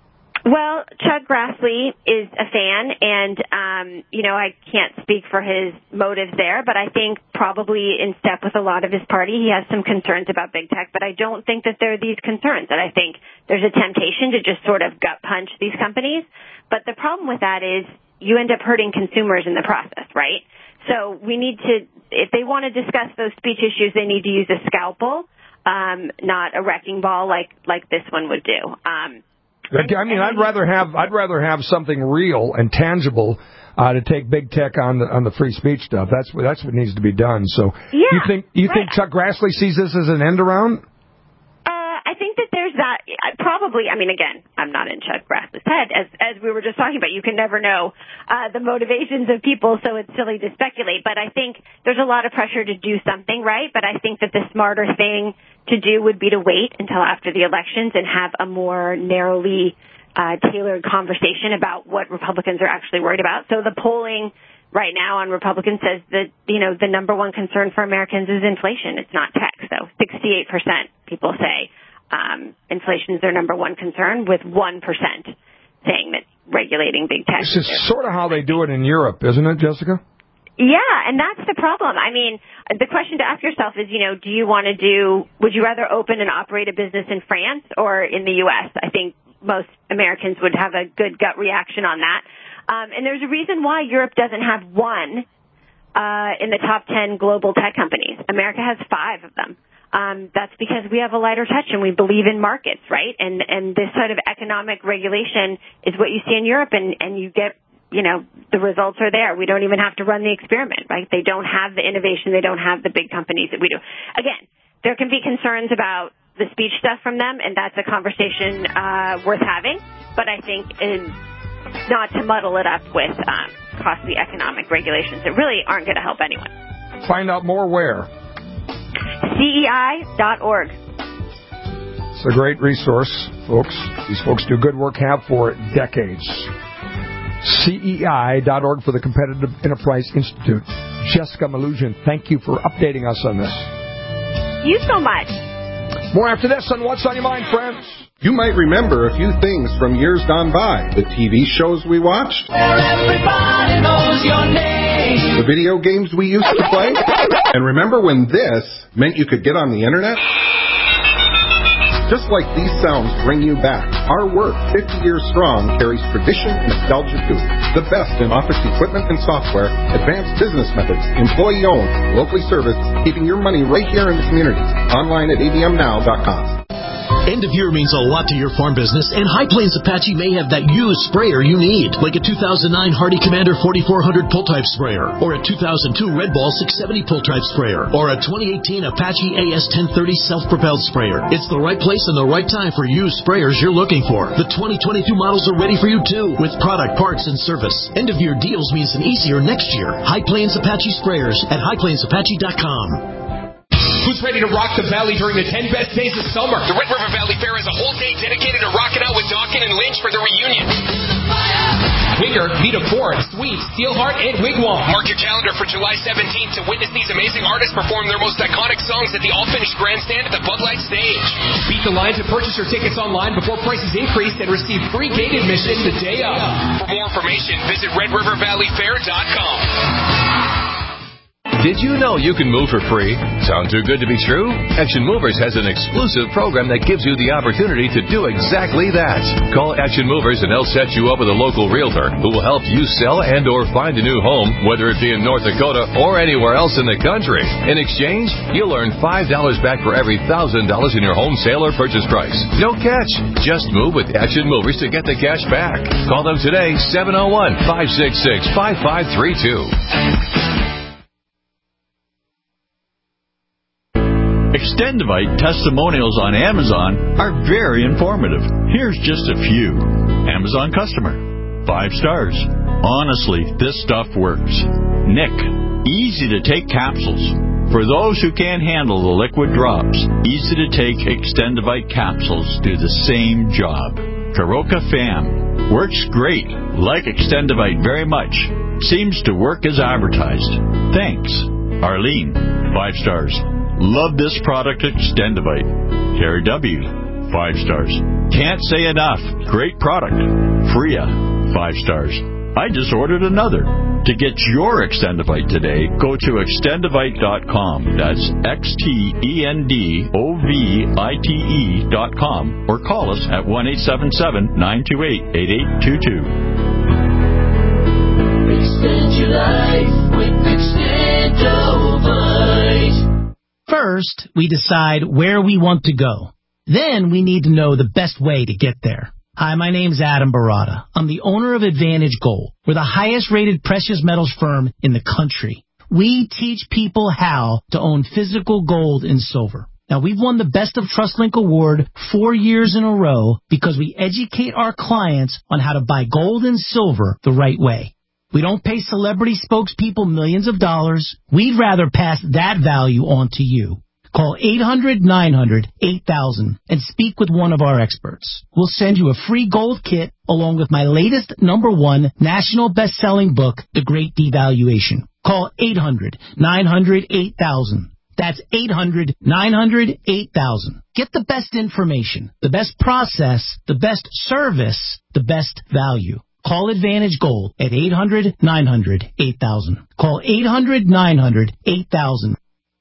Speaker 22: Well, Chuck Grassley is a fan, and, um, you know, I can't speak for his motives there, but I think probably in step with a lot of his party, he has some concerns about big tech, but I don't think that there are these concerns, and I think there's a temptation to just sort of gut punch these companies, but the problem with that is you end up hurting consumers in the process, right? So we need to, if they want to discuss those speech issues, they need to use a scalpel, um, not a wrecking ball like, like this one would do. Um,
Speaker 3: I mean, I'd rather have I'd rather have something real and tangible uh, to take big tech on the on the free speech stuff. That's what that's what needs to be done. So,
Speaker 22: yeah,
Speaker 3: you think you
Speaker 22: right.
Speaker 3: think Chuck Grassley sees this as an end around?
Speaker 22: Uh, I think that there's that. Probably. I mean, again, I'm not in Chuck Grassley's head, as as we were just talking about. You can never know uh, the motivations of people, so it's silly to speculate. But I think there's a lot of pressure to do something right. But I think that the smarter thing to do would be to wait until after the elections and have a more narrowly uh, tailored conversation about what Republicans are actually worried about. So the polling right now on Republicans says that, you know, the number one concern for Americans is inflation. It's not tech. So sixty-eight percent people say um, inflation is their number one concern, with one percent saying that regulating big tech.
Speaker 3: This is sort of how they do it in Europe, isn't it, Jessica?
Speaker 22: Yeah, and that's the problem. I mean, the question to ask yourself is, you know, do you want to do, would you rather open and operate a business in France or in the U S? I think most Americans would have a good gut reaction on that. Um, and there's a reason why Europe doesn't have one uh, in the top ten global tech companies. America has five of them. Um, that's because we have a lighter touch and we believe in markets, right? And and this sort of economic regulation is what you see in Europe, and, and you get, you know, the results are there. We don't even have to run the experiment, right? They don't have the innovation. They don't have the big companies that we do. Again, there can be concerns about the speech stuff from them, and that's a conversation uh, worth having. But I think in, not to muddle it up with um, costly economic regulations that really aren't going to help anyone.
Speaker 3: Find out more where?
Speaker 22: C E I dot org.
Speaker 3: It's a great resource, folks. These folks do good work, have for decades. C E I dot org for the Competitive Enterprise Institute. Jessica Malugin, thank you for updating us on this.
Speaker 22: You so much.
Speaker 3: More after this on What's on Your Mind, friends.
Speaker 1: You might remember a few things from years gone by. The T V shows we watched.
Speaker 6: Everybody knows your name.
Speaker 1: The video games we used to play. And remember when this meant you could get on the internet? Just like these sounds bring you back, our work, fifty years strong, carries tradition and nostalgia too. The best in office equipment and software, advanced business methods, employee-owned, locally serviced, keeping your money right here in the community. Online at a d m now dot com.
Speaker 7: End of year means a lot to your farm business, and High Plains Apache may have that used sprayer you need, like a two thousand nine Hardy Commander forty-four hundred pull-type sprayer, or a two thousand two Red Ball six seventy pull-type sprayer, or a twenty eighteen Apache A S ten thirty self-propelled sprayer. It's the right place and the right time for used sprayers you're looking for. The twenty twenty-two models are ready for you, too, with product, parts, and service. End of year deals means an easier next year. High Plains Apache sprayers at high plains apache dot com.
Speaker 8: Who's ready to rock the Valley during the ten best days of summer? The Red River Valley Fair has a whole day dedicated to rocking out with Dawkins and Lynch for the reunion. Winger, Vita Ford, Sweet, Steelheart, and Wigwam. Mark your calendar for July seventeenth to witness these amazing artists perform their most iconic songs at the all-finished grandstand at the Bud Light stage. Beat the line to purchase your tickets online before prices increase and receive free gate admission the day of. For more information, visit red river valley fair dot com.
Speaker 23: Did you know you can move for free? Sound too good to be true? Action Movers has an exclusive program that gives you the opportunity to do exactly that. Call Action Movers and they'll set you up with a local realtor who will help you sell and or find a new home, whether it be in North Dakota or anywhere else in the country. In exchange, you'll earn five dollars back for every one thousand dollars in your home sale or purchase price. No catch. Just move with Action Movers to get the cash back. Call them today, seven oh one, five six six, five five three two.
Speaker 24: Extendivite testimonials on Amazon are very informative. Here's just a few. Amazon customer. Five stars. Honestly, this stuff works. Nick. Easy to take capsules. For those who can't handle the liquid drops, easy to take Extendivite capsules do the same job. Karoka Fam. Works great. Like Extendivite very much. Seems to work as advertised. Thanks. Arlene. Five stars. Love this product, Extendivite. Terry W. Five stars. Can't say enough. Great product. Freya. Five stars. I just ordered another. To get your Extendivite today, go to extendivite dot com. That's X T E N D O V I T E dot com. Or call us at one eight seven seven, nine two eight, eight eight two two.
Speaker 6: Extend your life with Extendivite.
Speaker 25: First, we decide where we want to go. Then we need to know the best way to get there. Hi, my name's Adam Barata. I'm the owner of Advantage Gold. We're the highest-rated precious metals firm in the country. We teach people how to own physical gold and silver. Now, we've won the Best of TrustLink Award four years in a row because we educate our clients on how to buy gold and silver the right way. We don't pay celebrity spokespeople millions of dollars. We'd rather pass that value on to you. Call eight hundred, nine hundred, eight thousand and speak with one of our experts. We'll send you a free gold kit along with my latest number one national best-selling book, The Great Devaluation. Call eight hundred, nine hundred, eight thousand. That's eight hundred, nine hundred, eight thousand. Get the best information, the best process, the best service, the best value. Call Advantage Gold at eight hundred, nine hundred, eight thousand. Call eight hundred, nine hundred, eight thousand.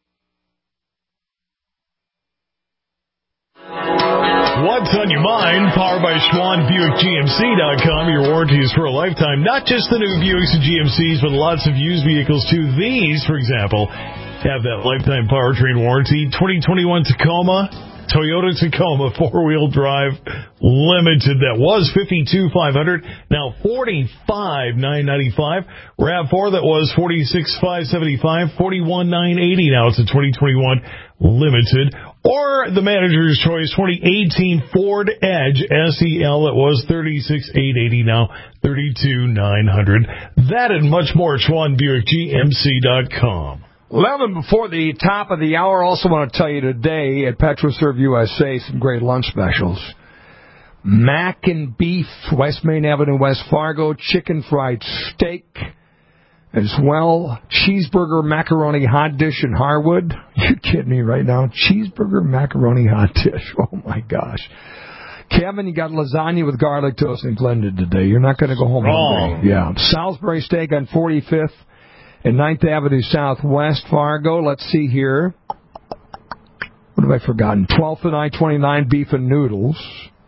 Speaker 5: What's on your mind? Powered by Schwann Buick G M C dot com. Your warranty is for a lifetime. Not just the new Buicks and G M Cs, but lots of used vehicles too. These, for example, have that lifetime powertrain warranty. twenty twenty-one Tacoma, Toyota Tacoma four-wheel drive limited. That was fifty-two thousand five hundred dollars, now forty-five thousand nine hundred ninety-five dollars. RAV four that was forty-six thousand five hundred seventy-five dollars, forty-one thousand nine hundred eighty dollars. Now it's a twenty twenty-one limited. Or the manager's choice twenty eighteen Ford Edge S E L that was thirty-six thousand eight hundred eighty dollars, now thirty-two thousand nine hundred dollars. That and much more at Schwann Buick G M C dot com.
Speaker 3: eleven before the top of the hour. Also want to tell you today at PetroServe U S A some great lunch specials. Mac and beef, West Main Avenue, West Fargo. Chicken fried steak. As well, cheeseburger macaroni hot dish in Harwood. You're kidding me right now. Cheeseburger macaroni hot dish. Oh, my gosh. Kevin, you got lasagna with garlic toast in Glendon today. You're not going to go home hungry. Yeah. Salisbury steak on forty-fifth and ninth Avenue Southwest, Fargo. Let's see here. What have I forgotten? twelfth and I twenty-nine, beef and noodles.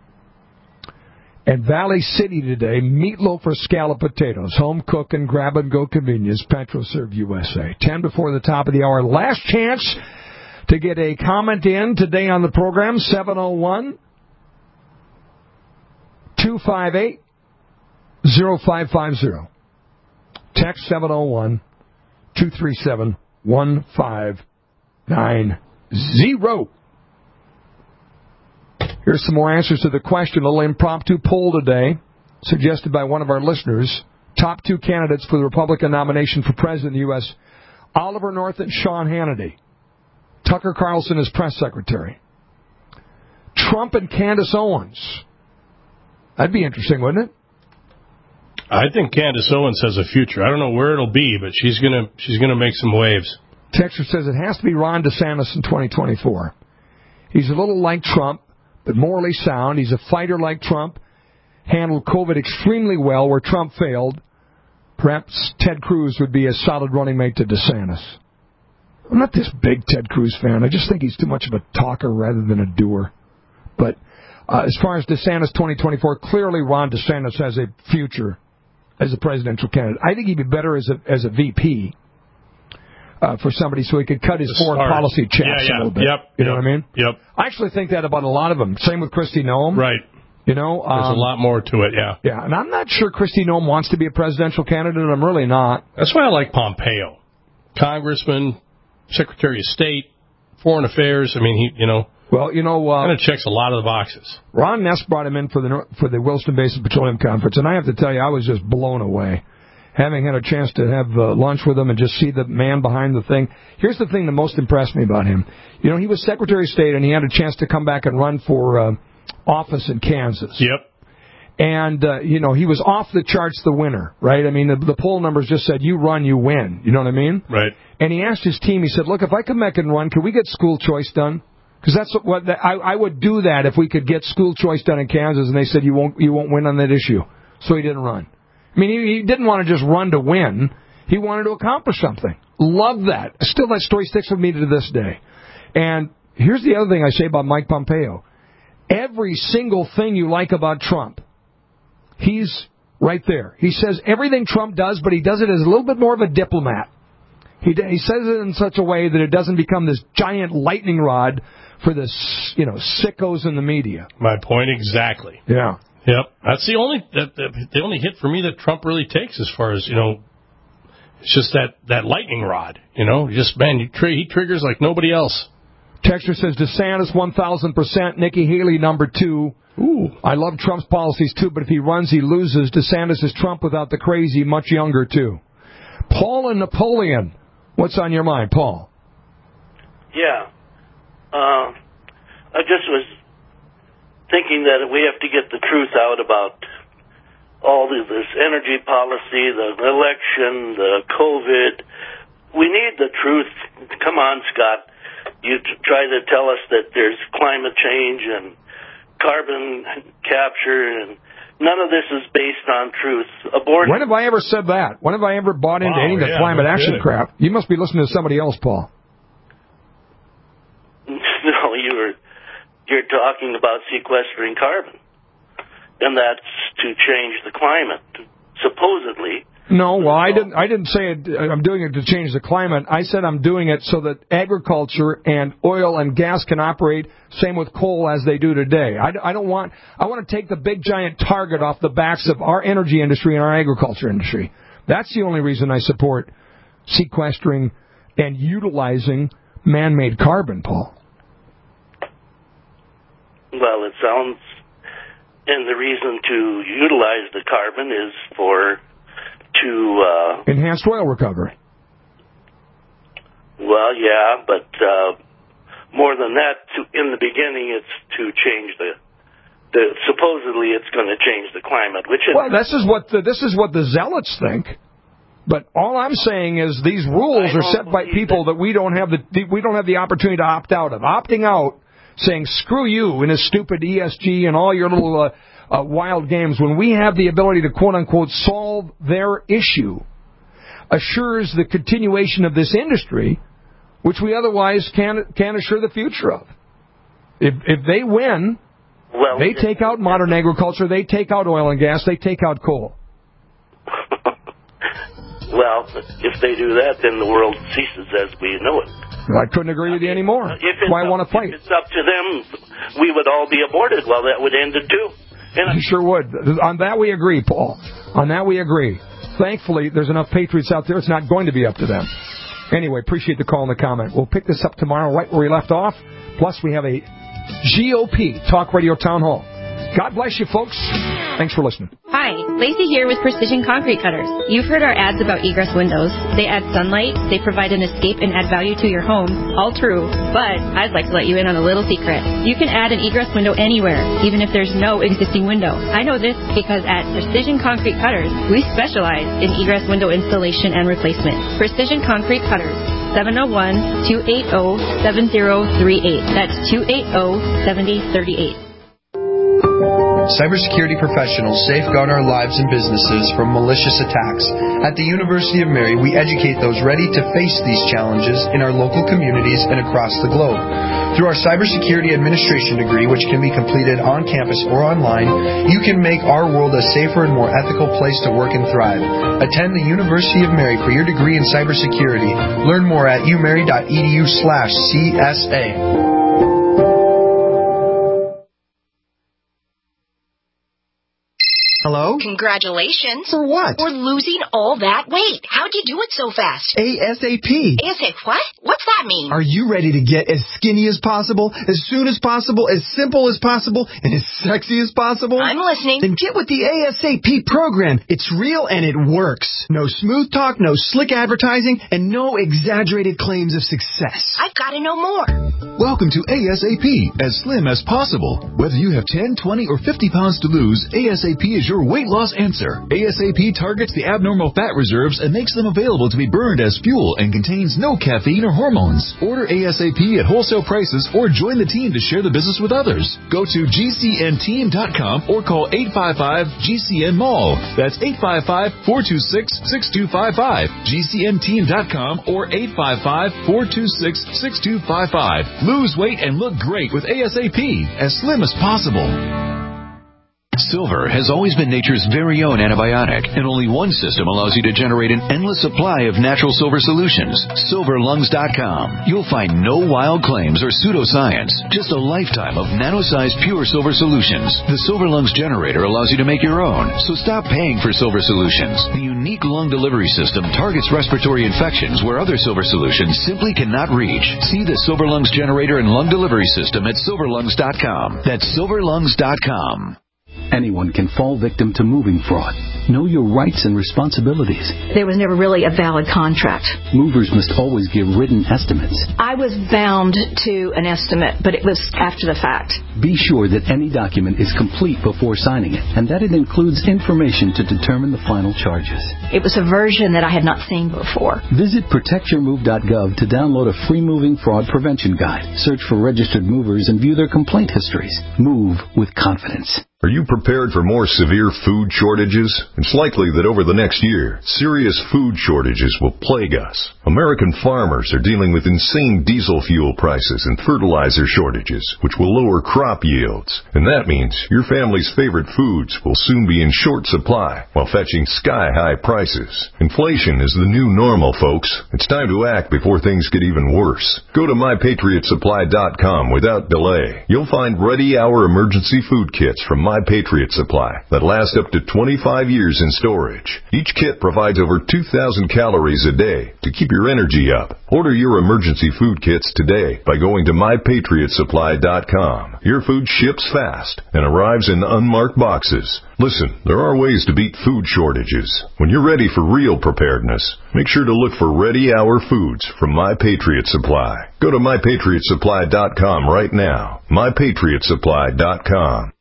Speaker 3: And Valley City today, meatloaf or scalloped potatoes. Home cook and grab and go convenience. PetroServe U S A. ten before the top of the hour. Last chance to get a comment in today on the program. seven oh one, two five eight, oh five five oh. Text seven oh one, two three seven, one five nine zero. Here's some more answers to the question. A little impromptu poll today, suggested by one of our listeners. Top two candidates for the Republican nomination for president of the U S Oliver North and Sean Hannity. Tucker Carlson as press secretary. Trump and Candace Owens. That'd be interesting, wouldn't it?
Speaker 10: I think Candace Owens has a future. I don't know where it'll be, but she's gonna she's gonna make some waves.
Speaker 3: Texter says it has to be Ron DeSantis in twenty twenty-four. He's a little like Trump, but morally sound. He's a fighter like Trump, handled COVID extremely well where Trump failed. Perhaps Ted Cruz would be a solid running mate to DeSantis. I'm not this big Ted Cruz fan. I just think he's too much of a talker rather than a doer. But uh, as far as DeSantis twenty twenty-four, clearly Ron DeSantis has a future as a presidential candidate. I think he'd be better as a as a V P. Uh, for somebody so he could cut his
Speaker 10: The
Speaker 3: foreign
Speaker 10: start.
Speaker 3: policy chaps
Speaker 10: yeah, yeah.
Speaker 3: a little bit.
Speaker 10: Yep,
Speaker 3: you
Speaker 10: yep,
Speaker 3: know what I mean?
Speaker 10: Yep.
Speaker 3: I actually think that about a lot of them. Same with Kristi Noem.
Speaker 10: Right.
Speaker 3: You know? Um,
Speaker 10: There's a lot more to it, yeah.
Speaker 3: Yeah, and I'm not sure Kristi Noem wants to be a presidential candidate. I'm really not.
Speaker 10: That's why I like Pompeo. Congressman, Secretary of State, Foreign Affairs. I mean, he, you know.
Speaker 3: Well, you know. Uh,
Speaker 10: kind of checks a lot of the boxes.
Speaker 3: Ron Ness brought him in for the for the Williston Basin Petroleum Conference, and I have to tell you, I was just blown away. Having had a chance to have uh, lunch with him and just see the man behind the thing. Here's the thing that most impressed me about him. You know, he was Secretary of State, and he had a chance to come back and run for uh, office in Kansas.
Speaker 10: Yep.
Speaker 3: And, uh, you know, he was off the charts the winner, right? I mean, the, the poll numbers just said, you run, you win. You know what I mean?
Speaker 10: Right.
Speaker 3: And he asked his team, he said, look, if I come back and run, can we get school choice done? Because that's what the, I, I would do that if we could get school choice done in Kansas. And they said, you won't, you won't win on that issue. So he didn't run. I mean, he, he didn't want to just run to win. He wanted to accomplish something. Love that. Still, that story sticks with me to this day. And here's the other thing I say about Mike Pompeo. Every single thing you like about Trump, he's right there. He says everything Trump does, but he does it as a little bit more of a diplomat. He, he says it in such a way that it doesn't become this giant lightning rod for the, you know, sickos in the media.
Speaker 10: My point exactly.
Speaker 3: Yeah.
Speaker 10: Yep, that's the only that, that, the only hit for me that Trump really takes as far as, you know, it's just that, that lightning rod, you know, just, man, you tri- he triggers like nobody else.
Speaker 3: Texter says DeSantis one thousand percent, Nikki Haley number two. Ooh. I love Trump's policies too, but if he runs, he loses. DeSantis is Trump without the crazy, much younger too. Paul and Napoleon, what's on your mind, Paul?
Speaker 4: Yeah, uh, I just was thinking that we have to get the truth out about all of this energy policy, the election, the COVID. We need the truth. Come on, Scott. You t- try to tell us that there's climate change and carbon capture, and none of this is based on truth. Abortion.
Speaker 3: When have I ever said that? When have I ever bought into
Speaker 4: Wow,
Speaker 3: any of the
Speaker 4: yeah,
Speaker 3: climate
Speaker 4: no
Speaker 3: action
Speaker 4: kidding.
Speaker 3: crap? You must be listening to somebody else, Paul.
Speaker 4: No, you were you're talking about sequestering carbon, and that's to change the climate, supposedly.
Speaker 3: No, well, I didn't. I didn't say it, I'm doing it to change the climate. I said I'm doing it so that agriculture and oil and gas can operate. Same with coal as they do today. I, I don't want. I want to take the big giant target off the backs of our energy industry and our agriculture industry. That's the only reason I support sequestering and utilizing man-made carbon, Paul.
Speaker 4: Well, it sounds, and the reason to utilize the carbon is for to uh,
Speaker 3: enhanced oil recovery.
Speaker 4: Well, yeah, but uh, more than that, to, in the beginning, it's to change the. the supposedly, it's going to change the climate, which is
Speaker 3: well, this is what the, this is what the zealots think. But all I'm saying is these rules are set by people that we don't have the we don't have the opportunity to opt out of. Opting out, saying screw you in a stupid E S G and all your little uh, uh, wild games, when we have the ability to quote unquote solve their issue, assures the continuation of this industry, which we otherwise can't can't assure the future of. If if they win,
Speaker 4: well,
Speaker 3: they take out modern agriculture, they take out oil and gas, they take out coal.
Speaker 4: Well, if they do that, then the world ceases as we know it.
Speaker 3: I couldn't agree with you anymore.
Speaker 4: If
Speaker 3: That's why I want to fight.
Speaker 4: If it's up to them, we would all be aborted. Well, that would end it too. And
Speaker 3: You sure would. On that we agree, Paul. On that we agree. Thankfully, there's enough patriots out there, it's not going to be up to them. Anyway, appreciate the call and the comment. We'll pick this up tomorrow right where we left off. Plus, we have a G O P Talk Radio Town Hall. God bless you, folks. Thanks for listening.
Speaker 9: Hi, Lacey here with Precision Concrete Cutters. You've heard our ads about egress windows. They add sunlight, they provide an escape and add value to your home. All true, but I'd like to let you in on a little secret. You can add an egress window anywhere, even if there's no existing window. I know this because at Precision Concrete Cutters, we specialize in egress window installation and replacement. Precision Concrete Cutters, seven oh one, two eight oh, seven oh three eight. That's two eight oh, seven oh three eight.
Speaker 12: Cybersecurity professionals safeguard our lives and businesses from malicious attacks. At the University of Mary, we educate those ready to face these challenges in our local communities and across the globe. Through our Cybersecurity Administration degree, which can be completed on campus or online, you can make our world a safer and more ethical place to work and thrive. Attend the University of Mary for your degree in cybersecurity. Learn more at umary.edu slash CSA.
Speaker 13: Hello?
Speaker 14: Congratulations.
Speaker 13: For what?
Speaker 14: For losing all that weight. How'd you do it so fast?
Speaker 13: ASAP.
Speaker 14: ASAP what? What's that mean?
Speaker 13: Are you ready to get as skinny as possible, as soon as possible, as simple as possible, and as sexy as possible?
Speaker 14: I'm listening.
Speaker 13: Then get with the ASAP program. It's real and it works. No smooth talk, no slick advertising, and no exaggerated claims of success.
Speaker 14: I've got to know more.
Speaker 16: Welcome to ASAP, as slim as possible. Whether you have ten, twenty, or fifty pounds to lose, ASAP is your weight loss answer. ASAP targets the abnormal fat reserves and makes them available to be burned as fuel and contains no caffeine or hormones. Order ASAP at wholesale prices or join the team to share the business with others. Go to G C N team dot com or call eight five five G C N Mall. That's eight five five, four two six, six two five five. G C N team dot com or eight five five, four two six, six two five five. Lose weight and look great with ASAP, as slim as possible.
Speaker 26: Silver has always been nature's very own antibiotic, and only one system allows you to generate an endless supply of natural silver solutions. silver lungs dot com. You'll find no wild claims or pseudoscience, just a lifetime of nano-sized pure silver solutions. The Silver Lungs generator allows you to make your own, so stop paying for silver solutions. The unique lung delivery system targets respiratory infections where other silver solutions simply cannot reach. See the Silver Lungs generator and lung delivery system at silver lungs dot com. That's silver lungs dot com.
Speaker 27: Anyone can fall victim to moving fraud. Know your rights and responsibilities.
Speaker 28: There was never really a valid contract.
Speaker 27: Movers must always give written estimates.
Speaker 28: I was bound to an estimate, but it was after the fact.
Speaker 27: Be sure that any document is complete before signing it, and that it includes information to determine the final charges.
Speaker 28: It was a version that I had not seen before.
Speaker 27: Visit protect your move dot gov to download a free moving fraud prevention guide. Search for registered movers and view their complaint histories. Move with confidence.
Speaker 29: Are you prepared for more severe food shortages? It's likely that over the next year, serious food shortages will plague us. American farmers are dealing with insane diesel fuel prices and fertilizer shortages, which will lower crop yields. And that means your family's favorite foods will soon be in short supply while fetching sky-high prices. Inflation is the new normal, folks. It's time to act before things get even worse. Go to my patriot supply dot com without delay. You'll find ready-hour emergency food kits from My Patriot Supply that last up to twenty-five years in storage. Each kit provides over two thousand calories a day to keep your energy up. Order your emergency food kits today by going to my patriot supply dot com. Your food ships fast and arrives in unmarked boxes. Listen, there are ways to beat food shortages. When you're ready for real preparedness, make sure to look for Ready Hour Foods from My Patriot Supply. Go to my patriot supply dot com right now. my patriot supply dot com.